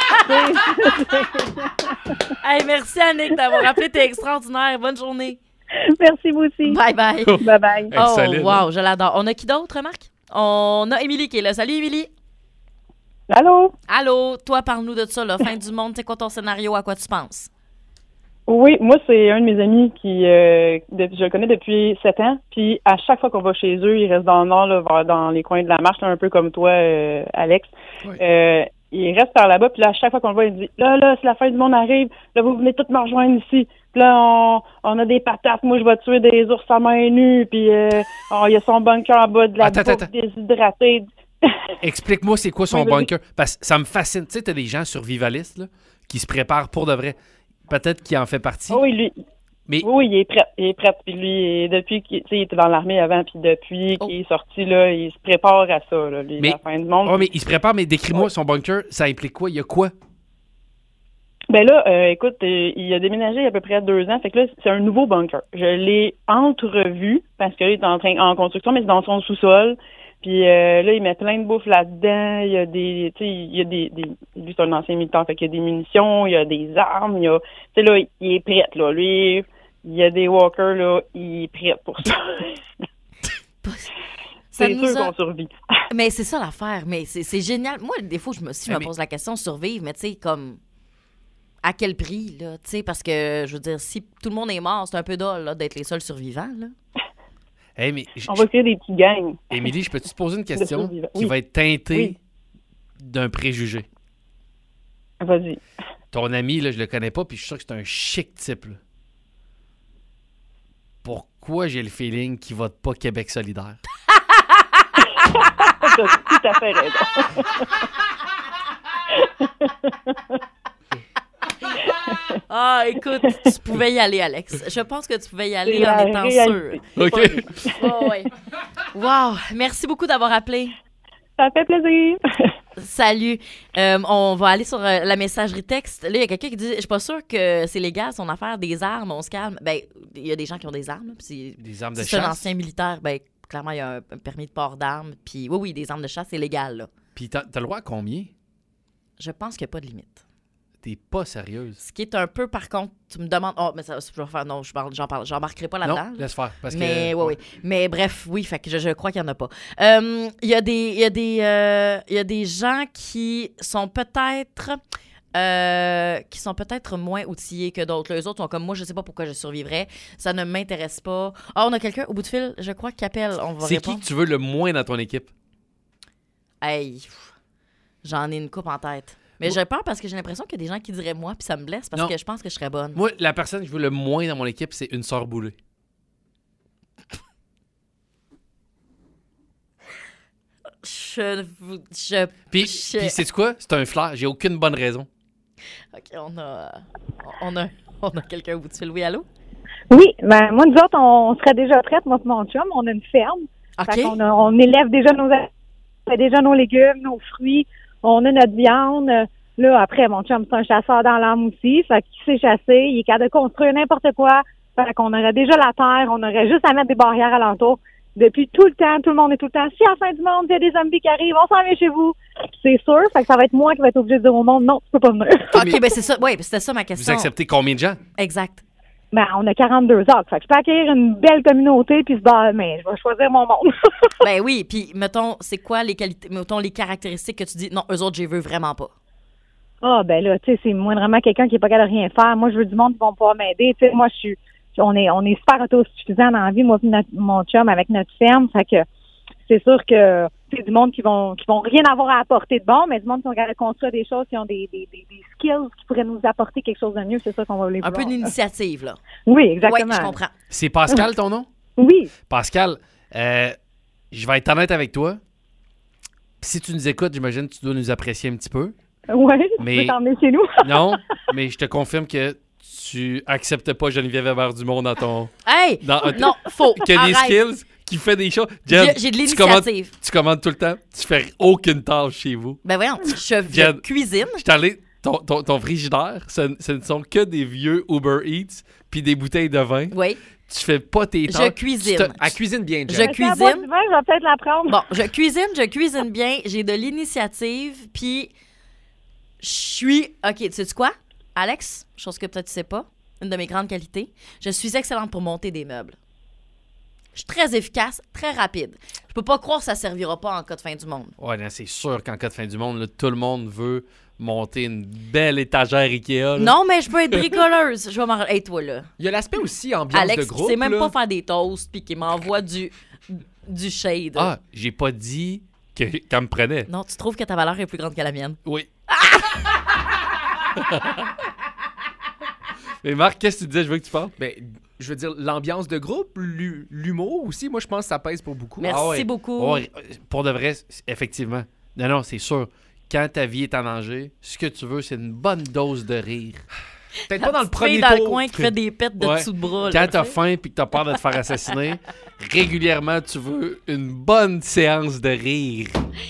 Hey, merci, Annick, d'avoir appelé. T'es extraordinaire. Bonne journée. Merci, vous aussi. Bye bye. Bye-bye. Oh, solide, wow, je l'adore. On a qui d'autre, Marc? On a Émilie qui est là. Salut, Émilie. Allô? Allô, toi, parle-nous de ça, là. Fin du monde, c'est quoi ton scénario? À quoi tu penses? Oui, moi, c'est un de mes amis qui, je le connais depuis 7 ans. Puis, à chaque fois qu'on va chez eux, il reste dans le nord, là, vers dans les coins de la marche, là, un peu comme toi, Alex. Oui. Il reste par là-bas. Puis là, à chaque fois qu'on le voit, il dit, là, si la fin du monde arrive, là, vous venez tous me rejoindre ici. Puis là, on a des patates. Moi, je vais tuer des ours à main nue. Puis, il y a son bunker en bas de la bouffe déshydratée. Explique-moi c'est quoi son Oui, vas-y. bunker. Parce que ça me fascine. Tu sais, t'as des gens survivalistes là, qui se préparent pour de vrai. Peut-être qu'il en fait partie. Oh, oui, lui. Mais Oui, il est prêt. Il est prêt. Puis lui, depuis qu'il il était dans l'armée avant, puis depuis qu'il est sorti, là, il se prépare à ça, là, lui, Mais- la fin du monde. oh, mais il se prépare, mais décris-moi son bunker, ça implique quoi? Il y a quoi? Ben là, écoute, il a déménagé il y a à peu près 2 ans. Fait que là, c'est un nouveau bunker. Je l'ai entrevu parce qu'il est en construction, mais c'est dans son sous-sol. Puis là, il met plein de bouffe là-dedans. Il y a lui, c'est un ancien militaire, fait qu'il y a des munitions, il y a des armes, tu sais, là, il est prêt, là. Lui, il y a des walkers, là, il est prêt pour ça. Ça C'est nous sûr a- qu'on survit. Mais c'est ça l'affaire. Mais c'est génial. Moi, des fois, je me mais- pose la question survivre, mais tu sais, comme. À quel prix, là? Tu sais, parce que, je veux dire, si tout le monde est mort, c'est un peu dole, là, d'être les seuls survivants, là. Hey, mais On va créer des petits gangs. Émilie, je peux te poser une question survivants. qui Oui. va être teintée Oui. d'un préjugé? Vas-y. Ton ami, là, je le connais pas, puis je suis sûr que c'est un chic type. Là. Pourquoi j'ai le feeling qu'il vote pas Québec solidaire? T'as tout à fait raison. Ah, Écoute, tu pouvais y aller, Alex. Je pense que tu pouvais y aller C'est en la étant sûr. réalité. OK. Oh, ouais. Wow. Merci beaucoup d'avoir appelé. Ça fait plaisir. Salut. On va aller sur la messagerie texte. Là, il y a quelqu'un qui dit « Je suis pas sûre que c'est légal, son affaire des armes, on se calme. » Ben, il y a des gens qui ont des armes. Là, puis Des armes de si c'est un chasse. ancien militaire, ben, clairement, il y a un permis de port d'armes. Puis oui, des armes de chasse, c'est légal. Là. Puis t'as le droit à combien? Je pense qu'il n'y a pas de limite. T'es pas sérieuse. Ce qui est un peu, par contre, tu me demandes... Oh, mais ça, je vais faire... Non, j'embarquerai pas là-dedans. Non, là. laisse faire. Parce Mais que, oui. Mais bref, oui, fait que je crois qu'il n'y en a pas. Il y a des gens qui sont peut-être moins outillés que d'autres. Les autres sont comme moi, je sais pas pourquoi je survivrais. Ça ne m'intéresse pas. Ah, on a quelqu'un au bout de fil, je crois, qui appelle. On va c'est répondre. qui que tu veux le moins dans ton équipe? Hey, j'en ai une coupe en tête. Mais j'ai peur parce que j'ai l'impression qu'il y a des gens qui diraient moi, puis ça me blesse parce Non. que je pense que je serais bonne. Moi, la personne que je veux le moins dans mon équipe, c'est une sœur boulée. Puis c'est quoi? C'est un flair. J'ai aucune bonne raison. OK, on a quelqu'un au bout de fil. Oui, allô? Oui, ben moi, nous autres, on serait déjà prêtes, moi et mon chum. On a une ferme. OK. Fait qu'on on élève déjà on fait déjà nos légumes, nos fruits. On a notre viande. Là, après, mon chum, c'est un chasseur dans l'âme aussi. Fait qu'il sait chasser. Il est capable de construire n'importe quoi. Fait qu'on aurait déjà la terre. On aurait juste à mettre des barrières alentour. Depuis tout le temps, tout le monde est tout le temps. Si à la fin du monde, il y a des zombies qui arrivent, on s'en vient chez vous. C'est sûr. Fait que ça va être moi qui vais être obligé de dire au monde, non, tu peux pas venir. OK, ben c'est ça. Oui, c'était ça ma question. Vous acceptez combien de gens? Exact. Ben, on a 42 ans. Fait que je peux accueillir une belle communauté puis se dire, mais je vais choisir mon monde. Ben oui, puis mettons, c'est quoi les qualités, mettons les caractéristiques que tu dis, non, eux autres, je les veux vraiment pas. Ah, ben là, tu sais, c'est moindrement quelqu'un qui est pas capable de rien faire. Moi, je veux du monde qui vont pouvoir m'aider. Tu sais, moi, on est super autosuffisant dans la vie, moi et mon chum, avec notre ferme. Fait que c'est sûr que c'est du monde qui vont rien avoir à apporter de bon, mais du monde qui sont capables de construire des choses, qui ont des skills qui pourraient nous apporter quelque chose de mieux. C'est ça qu'on va les Un peu d'initiative, là. Oui, exactement. Oui, je comprends. C'est Pascal, ton nom? Oui. Pascal, je vais être honnête avec toi. Si tu nous écoutes, j'imagine que tu dois nous apprécier un petit peu. Oui, mais... tu peux t'emmener chez nous. Non, mais je te confirme que tu acceptes pas Geneviève Hébert-Dumont dans ton... Hey! Non, faux. Qui a des Arrête. skills, qui fait des choses. Jen, J'ai de l'initiative. Tu commandes tout le temps. Tu fais aucune tâche chez vous. Ben voyons, je Jen, cuisine. Je suis allé... Ton frigidaire, ce ne sont que des vieux Uber Eats puis des bouteilles de vin. Oui. Tu fais pas tes tâches. Je cuisine. Elle cuisine bien, Jen. Je Si elle boit cuisine. du vin, je vais peut-être la prendre. Bon, je cuisine bien. J'ai de l'initiative, puis je suis... OK, tu sais quoi, Alex? Chose que peut-être tu sais pas. Une de mes grandes qualités. Je suis excellente pour monter des meubles. Je suis très efficace, très rapide. Je peux pas croire que ça servira pas en cas de fin du monde. Ouais, non, c'est sûr qu'en cas de fin du monde, là, tout le monde veut monter une belle étagère Ikea. Là. Non, mais je peux être bricoleuse. Je vais m'en... Hey, toi, là. Il y a l'aspect aussi ambiance Alex, de groupe. qui sait même là. pas faire des toasts puis qui m'envoie du shade. Ah, j'ai pas dit qu'elle me prenait. Non, tu trouves que ta valeur est plus grande que la mienne? Oui. Mais Marc, qu'est-ce que tu disais? Je veux que tu parles. Ben, je veux dire, l'ambiance de groupe, l'humour aussi, moi, je pense que ça pèse pour beaucoup. Merci Ah ouais. beaucoup. Ouais, pour de vrai, effectivement. Non, c'est sûr. Quand ta vie est en danger, ce que tu veux, c'est une bonne dose de rire. Peut-être pas dans le Petite premier fille dans le tour. coin qui fait des pets de Ouais. dessous de bras. Quand là, t'as tu sais. faim et que t'as peur de te faire assassiner, régulièrement, tu veux une bonne séance de rire.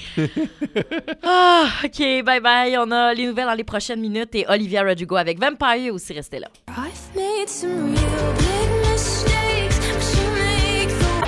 Ah, OK, bye-bye. On a les nouvelles dans les prochaines minutes et Olivia Rodrigo avec Vampire aussi, restez là. I've made some real big mistakes, but you make the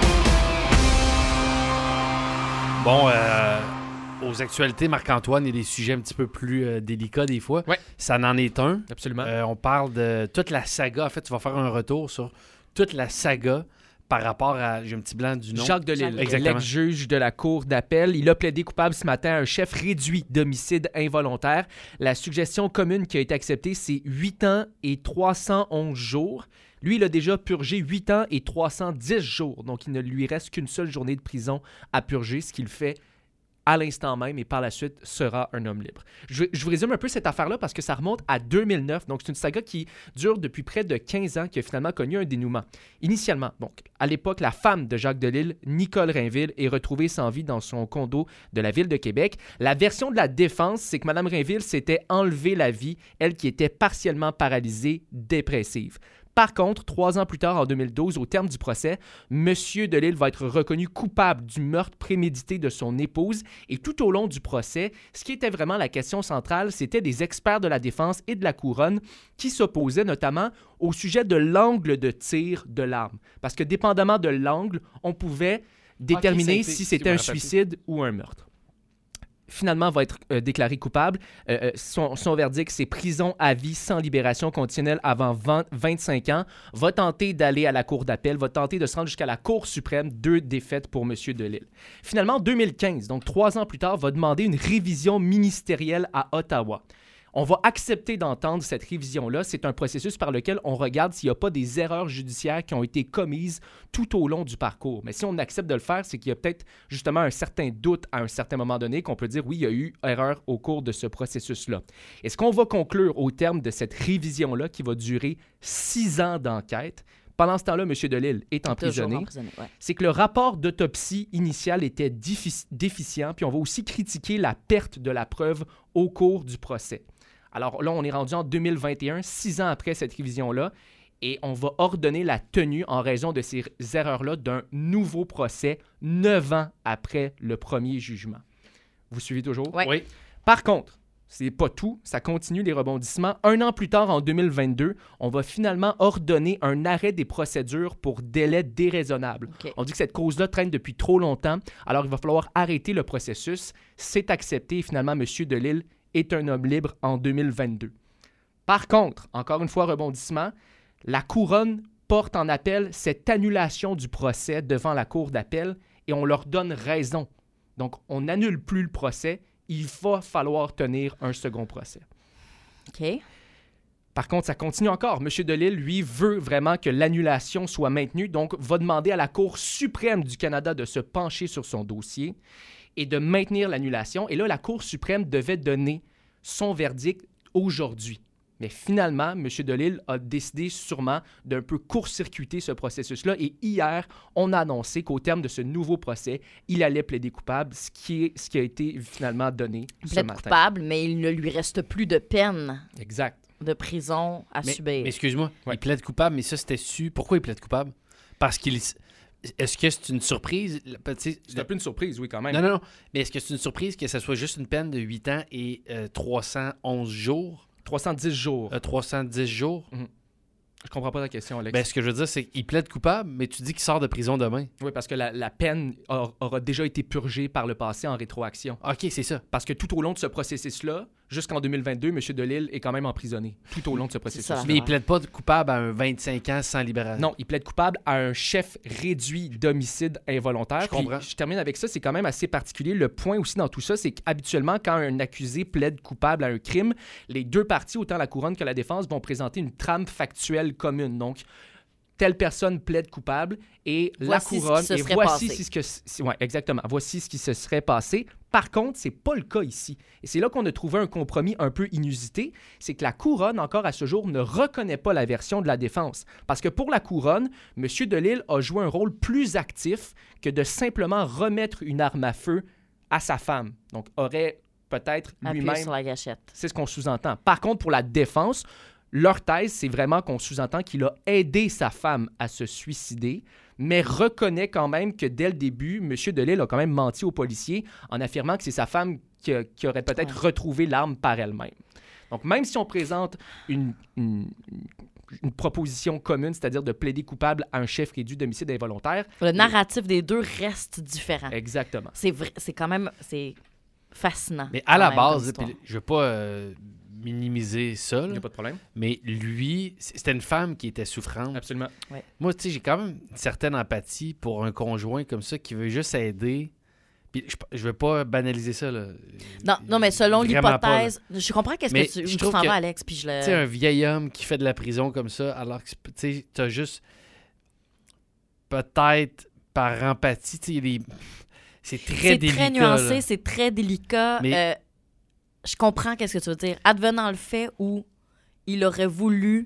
Bon, aux actualités, Marc-Antoine, il y a des sujets un petit peu plus délicats des fois. Ouais. Ça n'en est un. Absolument. On parle de toute la saga. En fait, tu vas faire un retour sur toute la saga par rapport à... J'ai un petit blanc du nom. Jacques Delisle, Exactement. l'ex-juge de la Cour d'appel. Il a plaidé coupable ce matin à un chef réduit d'homicide involontaire. La suggestion commune qui a été acceptée, c'est 8 ans et 311 jours. Lui, il a déjà purgé 8 ans et 310 jours. Donc, il ne lui reste qu'une seule journée de prison à purger, ce qui le fait à l'instant même et par la suite sera un homme libre. Je vous résume un peu cette affaire-là parce que ça remonte à 2009. Donc, c'est une saga qui dure depuis près de 15 ans qui a finalement connu un dénouement. Initialement, donc, à l'époque, la femme de Jacques Delisle, Nicole Rainville, est retrouvée sans vie dans son condo de la ville de Québec. La version de la défense, c'est que Mme Rainville s'était enlevé la vie, elle qui était partiellement paralysée, dépressive. Par contre, 3 ans plus tard, en 2012, au terme du procès, M. Delisle va être reconnu coupable du meurtre prémédité de son épouse. Et tout au long du procès, ce qui était vraiment la question centrale, c'était des experts de la défense et de la couronne qui s'opposaient notamment au sujet de l'angle de tir de l'arme. Parce que dépendamment de l'angle, on pouvait déterminer si c'était un suicide ou un meurtre. Finalement, va être déclaré coupable. Son verdict, c'est prison à vie sans libération conditionnelle avant 25 ans. Va tenter d'aller à la cour d'appel, va tenter de se rendre jusqu'à la Cour suprême. 2 défaites pour M. Delisle. Finalement, en 2015, donc 3 ans plus tard, va demander une révision ministérielle à Ottawa. On va accepter d'entendre cette révision-là. C'est un processus par lequel on regarde s'il n'y a pas des erreurs judiciaires qui ont été commises tout au long du parcours. Mais si on accepte de le faire, c'est qu'il y a peut-être justement un certain doute à un certain moment donné qu'on peut dire, oui, il y a eu erreur au cours de ce processus-là. Et ce qu'on va conclure au terme de cette révision-là, qui va durer 6 ans d'enquête, pendant ce temps-là, M. Delisle est emprisonné. C'est que le rapport d'autopsie initial était déficient, puis on va aussi critiquer la perte de la preuve au cours du procès. Alors là, on est rendu en 2021, 6 ans après cette révision-là, et on va ordonner la tenue en raison de ces erreurs-là d'un nouveau procès 9 ans après le premier jugement. Vous suivez toujours? Oui. Par contre, c'est pas tout, ça continue les rebondissements. 1 an plus tard, en 2022, on va finalement ordonner un arrêt des procédures pour délai déraisonnable. Okay. On dit que cette cause-là traîne depuis trop longtemps, alors il va falloir arrêter le processus. C'est accepté et finalement, M. Delisle est un homme libre en 2022. Par contre, encore une fois, rebondissement, la couronne porte en appel cette annulation du procès devant la cour d'appel et on leur donne raison. Donc, on n'annule plus le procès. Il va falloir tenir un second procès. OK. Par contre, ça continue encore. M. Delisle, lui, veut vraiment que l'annulation soit maintenue, donc va demander à la Cour suprême du Canada de se pencher sur son dossier et de maintenir l'annulation. Et là, la Cour suprême devait donner son verdict aujourd'hui. Mais finalement, M. Delisle a décidé sûrement d'un peu court-circuiter ce processus-là. Et hier, on a annoncé qu'au terme de ce nouveau procès, il allait plaider coupable, ce qui a été finalement donné ce matin. Coupable, mais il ne lui reste plus de peine. Exact. De prison à subir. Mais excuse-moi, il plaide coupable, mais ça, c'était su. Pourquoi il plaide coupable? Parce qu'il... Est-ce que c'est une surprise? C'est un peu une surprise, oui, quand même. Non. Mais est-ce que c'est une surprise que ça soit juste une peine de 8 ans et 311 jours? 310 jours. 310 jours? Mm-hmm. Je comprends pas ta question, Alex. Ben, ce que je veux dire, c'est qu'il plaide coupable, mais tu dis qu'il sort de prison demain. Oui, parce que la peine aura déjà été purgée par le passé en rétroaction. OK, c'est ça. Parce que tout au long de ce processus-là, jusqu'en 2022, M. Delisle est quand même emprisonné. Tout au long de ce processus-là. Mais il plaide pas coupable à un 25 ans sans libération. Non, il plaide coupable à un chef réduit d'homicide involontaire. Je comprends. Puis, je termine avec ça, c'est quand même assez particulier. Le point aussi dans tout ça, c'est qu'habituellement, quand un accusé plaide coupable à un crime, les deux parties, autant la couronne que la défense, vont présenter une trame factuelle commune. Donc, telle personne plaide coupable et la couronne. Et voici voici ce qui se serait passé. Par contre, c'est pas le cas ici. Et c'est là qu'on a trouvé un compromis un peu inusité. C'est que la couronne, encore à ce jour, ne reconnaît pas la version de la défense. Parce que pour la couronne, M. Delisle a joué un rôle plus actif que de simplement remettre une arme à feu à sa femme. Donc, aurait peut-être lui-même... Appuyé sur la gâchette. C'est ce qu'on sous-entend. Par contre, pour la défense, leur thèse, c'est vraiment qu'on sous-entend qu'il a aidé sa femme à se suicider, mais reconnaît quand même que dès le début, M. Delisle a quand même menti aux policiers en affirmant que c'est sa femme qui aurait peut-être retrouvé l'arme par elle-même. Donc, même si on présente une proposition commune, c'est-à-dire de plaider coupable à un chef réduit d'homicide involontaire... Le narratif des deux reste différent. Exactement. C'est vrai, c'est quand même... C'est fascinant. Mais à la base, je veux pas... minimiser ça. Il n'y a pas de problème. Mais lui, c'était une femme qui était souffrante. Absolument. Ouais. Moi, tu sais, j'ai quand même une certaine empathie pour un conjoint comme ça qui veut juste aider. Puis je veux pas banaliser ça, là. Non, mais selon Vraiment l'hypothèse... Je comprends qu'est-ce mais que je tu trouve t'en que, vas, Alex, puis je le... Tu sais, un vieil homme qui fait de la prison comme ça, alors que, tu sais, t'as juste... Peut-être par empathie, tu sais, C'est C'est très délicat. très nuancé, là. c'est très délicat. Mais- Je comprends qu'est-ce que tu veux dire. Advenant le fait où il aurait voulu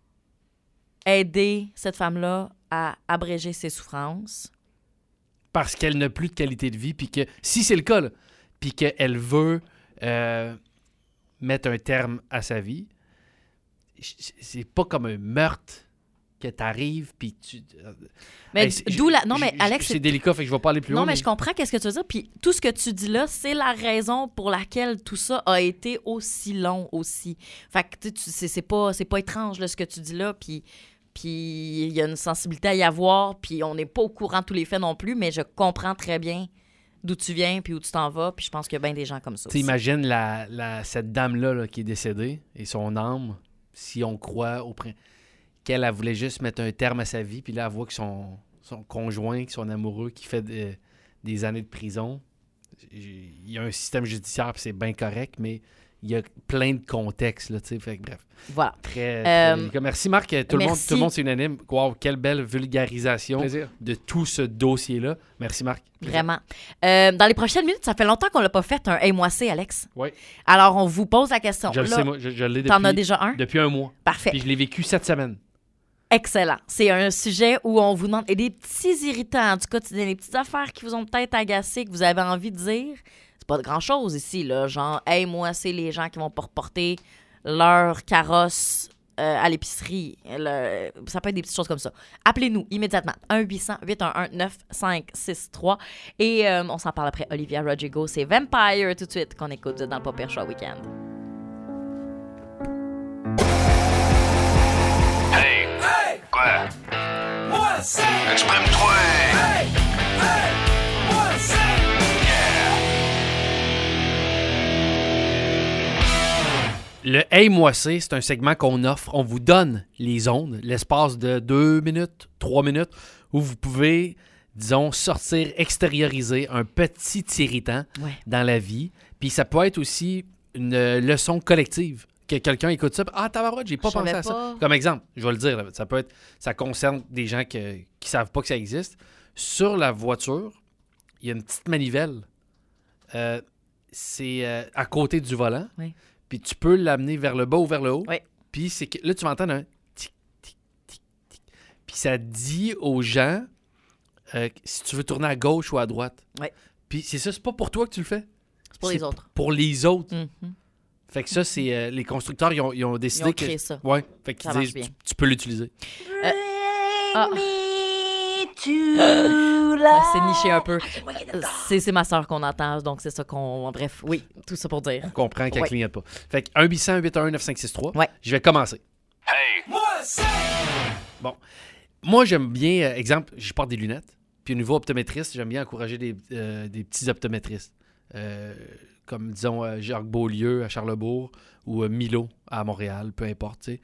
aider cette femme-là à abréger ses souffrances. Parce qu'elle n'a plus de qualité de vie, puis que, si c'est le cas, là, puis qu'elle veut mettre un terme à sa vie, c'est pas comme un meurtre que t'arrives, puis tu... Mais Hey, c'est- d'où la... Non, mais Alex, c'est délicat, fait que je vais pas aller plus loin. Non, mais je comprends qu'est-ce que tu veux dire. Puis tout ce que tu dis là, c'est la raison pour laquelle tout ça a été aussi long aussi. Fait que tu sais, c'est pas étrange là, ce que tu dis là. Puis il y a une sensibilité à y avoir. Puis on n'est pas au courant de tous les faits non plus, mais je comprends très bien d'où tu viens puis où tu t'en vas. Puis je pense qu'il y a bien des gens comme ça. Tu aussi. imagines cette dame-là là, qui est décédée et son âme, si on croit qu'elle elle voulait juste mettre un terme à sa vie, puis là, elle voit que son conjoint, que son amoureux, qui fait des années de prison, il y a un système judiciaire, puis c'est bien correct, mais il y a plein de contextes, là, tu sais, fait que bref. Voilà. Très délicat. Merci, Marc. Tout le merci. monde, c'est unanime. Wow, quelle belle vulgarisation Plaisir. de tout ce dossier-là. Merci, Marc. Vraiment. Dans les prochaines minutes, ça fait longtemps qu'on l'a pas fait un Hey, moi c'est, Alex. Oui. Alors, on vous pose la question. Je le Là, sais, moi, je l'ai t'en as déjà un? depuis un mois. Parfait. Puis je l'ai vécu cette semaine. Excellent. C'est un sujet où on vous demande et des petits irritants du quotidien, des petites affaires qui vous ont peut-être agacé, que vous avez envie de dire. C'est pas de grand-chose ici, là. Genre, hey, moi, c'est les gens qui vont pas reporter leur carrosse à l'épicerie. Ça peut être des petites choses comme ça. Appelez-nous immédiatement. 1-800-811-9563. Et on s'en parle après Olivia Rodrigo. C'est Vampire tout de suite qu'on écoute dans le Pas Pire Show Weekend. Hey! Quoi? Moi, c'est... Exprime-toi! Moi, c'est... Le Hey moi c'est un segment qu'on offre. On vous donne les ondes, l'espace de 2 minutes, 3 minutes, où vous pouvez, disons, sortir, extérioriser un petit irritant dans la vie. Puis ça peut être aussi une leçon collective. Que quelqu'un écoute ça, ah, tabarouette, j'ai pas Je pensé savais à ça. pas. Comme exemple, je vais le dire, là, ça concerne des gens qui savent pas que ça existe. Sur la voiture, il y a une petite manivelle. C'est à côté du volant. Oui. Puis tu peux l'amener vers le bas ou vers le haut. Oui. Puis c'est que là, tu vas entendre un tic, tic, tic, tic. Puis ça dit aux gens si tu veux tourner à gauche ou à droite. Oui. Puis c'est ça, c'est pas pour toi que tu le fais. C'est pour les autres. Pour les autres. Mhm. Fait que ça, c'est les constructeurs, ils ont décidé Ils ont créé que... ça. Ouais. Fait qu'ils Ça marche disent, bien. tu peux l'utiliser. Ah, c'est niché un peu. C'est ma soeur qu'on entend, donc c'est ça qu'on... Bref, oui, tout ça pour dire. On comprend qu'elle Ouais. clignote pas. Fait que 1-800-811-9563. Ouais. Je vais commencer. Hey! Moi, c'est... Bon. Moi, j'aime bien, exemple, je porte des lunettes. Puis au niveau optométriste, j'aime bien encourager des petits optométristes. Comme, disons, Jacques Beaulieu à Charlebourg ou Milo à Montréal, peu importe, tu sais.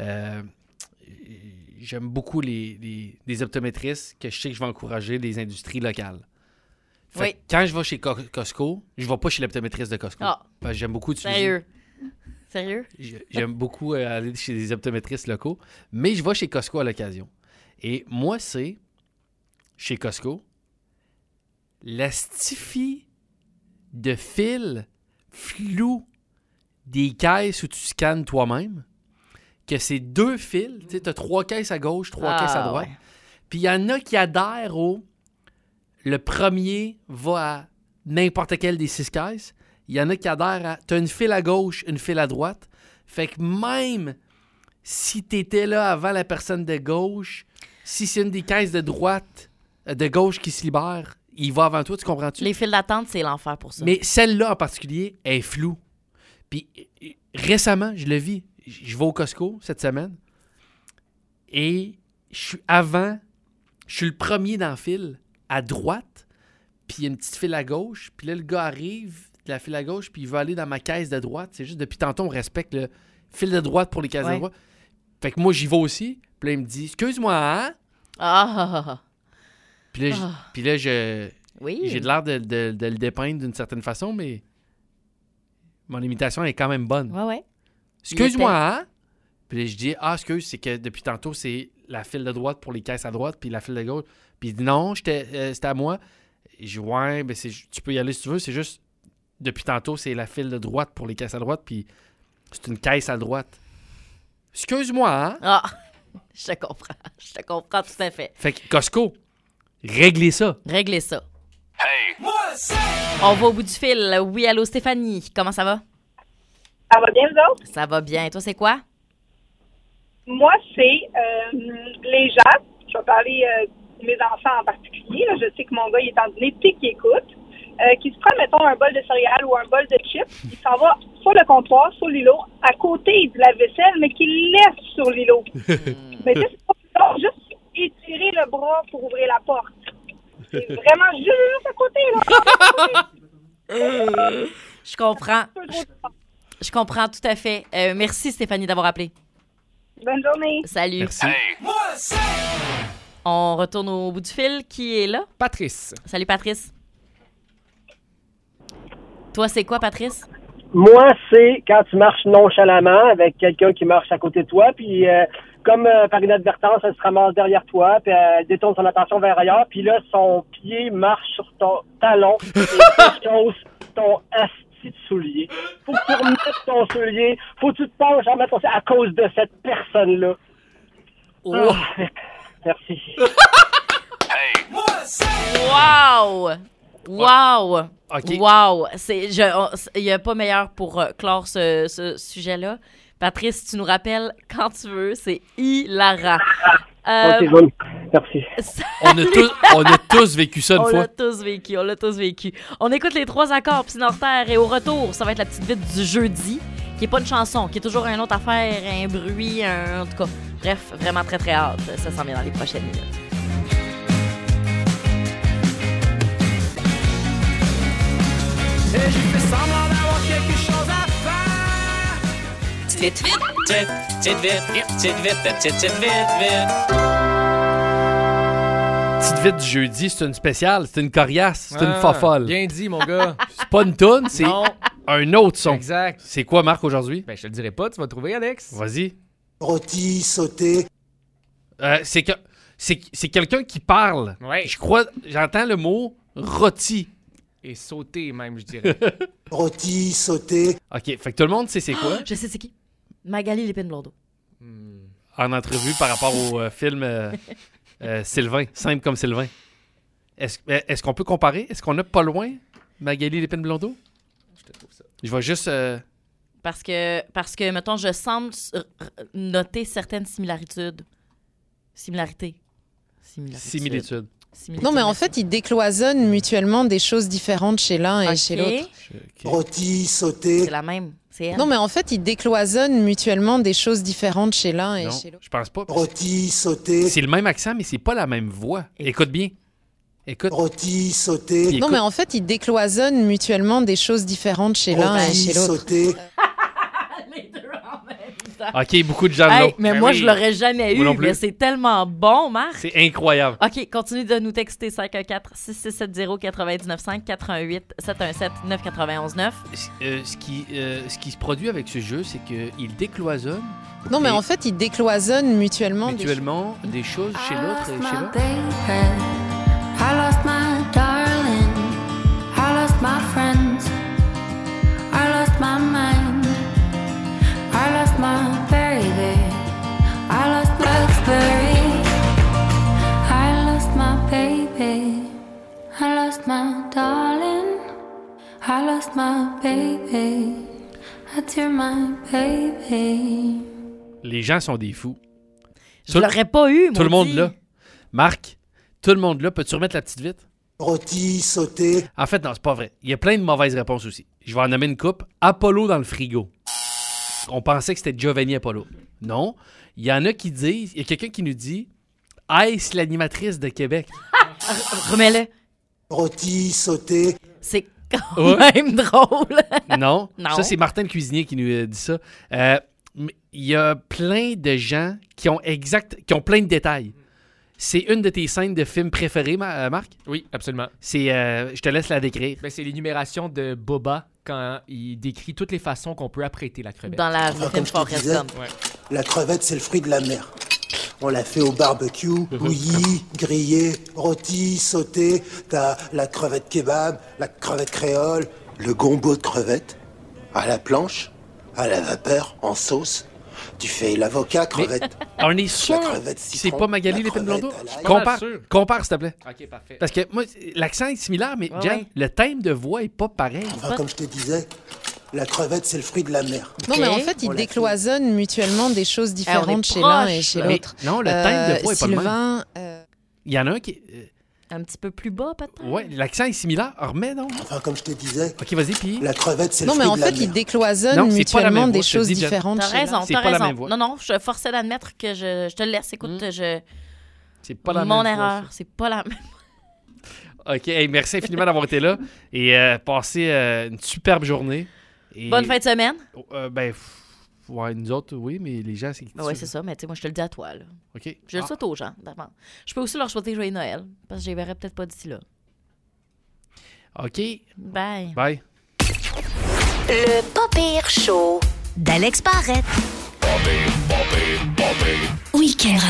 J'aime beaucoup les optométristes que je sais que je vais encourager des industries locales. Fait Oui. que quand je vais chez Costco, je vais pas chez l'optométriste de Costco. Ah. Parce que j'aime beaucoup utiliser... Sérieux? Sérieux? J'aime beaucoup aller chez des optométristes locaux, mais je vais chez Costco à l'occasion. Et moi, c'est, chez Costco, la stiffie de fil flou des caisses où tu scannes toi-même, que c'est 2 fils, tu sais, t'as 3 caisses à gauche, 3 caisses à droite, ouais. puis il y en a qui adhèrent au... Le premier va à n'importe quelle des 6 caisses, il y en a qui adhèrent à... T'as une file à gauche, une file à droite, fait que même si t'étais là avant la personne de gauche, si c'est une des caisses de droite, de gauche qui se libère, il va avant toi, tu comprends-tu? Les files d'attente, c'est l'enfer pour ça. Mais celle-là en particulier est floue. Puis récemment, je le vis. Je vais au Costco cette semaine et je suis le premier dans la file à droite, puis il y a une petite file à gauche, puis là, le gars arrive de la file à gauche, puis il veut aller dans ma caisse de droite. C'est juste depuis tantôt, on respecte le fil de droite pour les caisses de droite. Fait que moi, j'y vais aussi. Puis là, il me dit « Excuse-moi, hein? » Ah! Puis là, Oui. j'ai de l'air de le dépeindre d'une certaine façon, mais mon imitation est quand même bonne. Ouais. Excuse-moi, hein? Puis là, je dis, excuse, c'est que depuis tantôt, c'est la file de droite pour les caisses à droite, puis la file de gauche. Puis il dit, non, c'était à moi. Ouais, ben tu peux y aller si tu veux. C'est juste, depuis tantôt, c'est la file de droite pour les caisses à droite, puis c'est une caisse à droite. Excuse-moi, hein? Ah, je te comprends tout à fait. Fait que Costco, réglez ça. Réglez ça. Hey! On va au bout du fil. Oui, allô, Stéphanie. Comment ça va? Ça va bien, vous autres? Ça va bien. Toi, c'est quoi? Moi, c'est les gens. Je vais parler de mes enfants en particulier. Là. Je sais que mon gars, il est en dîner puis qu'il écoute. Qui se prend, mettons, un bol de céréales ou un bol de chips. Il s'en va sur le comptoir, sur l'îlot, à côté de la vaisselle, mais qu'il laisse sur l'îlot. Mais c'est pas juste étirer le bras pour ouvrir la porte. C'est vraiment juste à côté, là. Je comprends. Je comprends tout à fait. Merci, Stéphanie, d'avoir appelé. Bonne journée. Salut. Merci. Hey! On retourne au bout du fil. Qui est là? Patrice. Salut, Patrice. Toi, c'est quoi, Patrice? Moi, c'est quand tu marches nonchalamment avec quelqu'un qui marche à côté de toi, puis comme par inadvertance, elle se ramasse derrière toi, puis elle détourne son attention vers ailleurs, puis là, son pied marche sur ton talon et déchausse ton asti de soulier. Faut que tu remettes ton soulier, faut que tu te penches en mettre ton soulier à cause de cette personne-là. Oh. Merci. Hey! Wow! Wow! OK. Wow! Il n'y a pas meilleur pour clore ce sujet-là. Patrice, tu nous rappelles quand tu veux. C'est hilarant. Ok, bonne. Merci. On a tous vécu ça une On fois. l'a tous vécu. On écoute les 3 accords Psynortaire et au retour, ça va être la petite vite du jeudi, qui est pas une chanson, qui est toujours une autre affaire, un bruit, en tout cas. Bref, vraiment très très hâte. Ça s'en vient dans les prochaines minutes. Et j'ai fait semblant d'avoir quelque chose à faire. Petite vite, petite Petite vite du jeudi, c'est une spéciale, c'est une coriace, c'est une fofolle. Bien dit, mon gars. C'est pas une toune, c'est Non. un autre son. Exact. C'est quoi, Marc, aujourd'hui? Ben, je te le dirai pas, tu vas trouver, Alex. Vas-y. Rôti, sauté. C'est quelqu'un qui parle. Ouais. Je crois, j'entends le mot rôti. Et sauter, même, je dirais. Rôti, sauté. OK, fait que tout le monde sait c'est quoi. Je sais c'est qui. Magali Lépine-Blondeau. En entrevue par rapport au film Sylvain, simple comme Sylvain. Est-ce qu'on peut comparer? Est-ce qu'on a pas loin Magali Lépine-Blondeau? Je te trouve ça. Je vais juste... Parce que, mettons, je semble noter certaines similarités. similitude. Non, mais en fait, ils décloisonnent mutuellement des choses différentes chez l'un et chez l'autre. Rôti, sauté. C'est la même. C'est elle. Non, mais en fait, ils décloisonnent mutuellement des choses différentes chez l'un et Non, chez l'autre. je pense pas. Rôti, sauté. C'est le même accent, mais c'est pas la même voix. Écoute bien. Écoute. Rôti, sauté. Non, mais en fait, ils décloisonnent mutuellement des choses différentes chez l'un et chez l'autre. Sauté. Les deux en même temps. OK, beaucoup de gens Hey, l'ont. mais Ben moi, oui. je l'aurais jamais Moi non eu. plus. Mais c'est tellement bon, Marc. C'est incroyable. OK, continue de nous texter 514-6670-995 88-717-991-9. Ce qui se produit avec ce jeu, c'est qu'il décloisonne Non, mais Et- en fait, ils décloisonnent mutuellement, mutuellement des choses chez l'autre et chez l'autre. I lost my darling. I lost my friends. I lost my mind. I lost my baby. I lost my Blackberry. I lost my baby. I lost my darling. I lost my baby. I dear my baby. Les gens sont des fous. Je l'aurais pas eu, Tout le monde maudit. là. Marc, tout le monde là. Peux-tu remettre la petite vite? Rôti, sauté. En fait, non, c'est pas vrai. Il y a plein de mauvaises réponses aussi. Je vais en nommer une coupe. Apollo dans le frigo. On pensait que c'était Giovanni Apollo. Non. Il y en a qui disent... Il y a quelqu'un qui nous dit « Est-ce l'animatrice de Québec? » Remets-le. Rôti, sauté. C'est quand Ouais. même drôle. Non. Non. Ça, c'est Martin le cuisinier qui nous dit ça. Mais il y a plein de gens qui ont plein de détails. C'est une de tes scènes de film préférées, Marc? Oui, absolument. C'est, je te laisse la décrire. Ben, c'est l'énumération de Boba quand il décrit toutes les façons qu'on peut apprêter la crevette. Dans la Enfin, film comme je te Forrest disais, Gump. Ouais. la crevette, c'est le fruit de la mer. On l'a fait au barbecue, bouilli, grillé, rôti, sauté. T'as la crevette kebab, la crevette créole, le gombo de crevettes, à la planche, à la vapeur, en sauce. Tu fais l'avocat crevette. On est sûr que c'est pas Magali Lépine Blondeau? Compare, s'il te plaît. OK, parfait. Parce que moi, l'accent est similaire, mais Ouais, Jen, ouais. le thème de voix est pas pareil. Enfin, comme je te disais, la crevette, c'est le fruit de la mer. Non, mais en fait, ils décloisonnent mutuellement des choses on différentes est chez l'un proche. et chez Mais l'autre. non, le thème de voix est pas le même. Sylvain, Il y en a un qui... Un petit peu plus bas, peut-être? ouais, l'accent est similaire. Remets, non? Enfin, comme je te disais, OK, vas-y, puis... la crevette, c'est le non, mais fruit en de la fait, ils mer. décloisonnent Non, c'est pas la même mutuellement des voix, je te choses dis, Jen. différentes T'as chez l'un. raison, C'est t'as pas la raison. même voix. Non, je forçais d'admettre que je te laisse. Écoute, C'est pas la mon même voix, erreur, c'est pas la même. ça. OK, hey, merci infiniment d'avoir été là et passez une superbe journée. Et- Bonne fin de semaine. Ouais, nous autres, oui, mais les gens, c'est... Oui, c'est ça, mais tu sais, moi, je te le dis à toi, là. OK. Je le souhaite aux gens, d'abord. Je peux aussi leur souhaiter Joyeux Noël, parce que je les verrai peut-être pas d'ici là. OK. Bye. Bye. Le pas pire show d'Alex Barrette. Week-end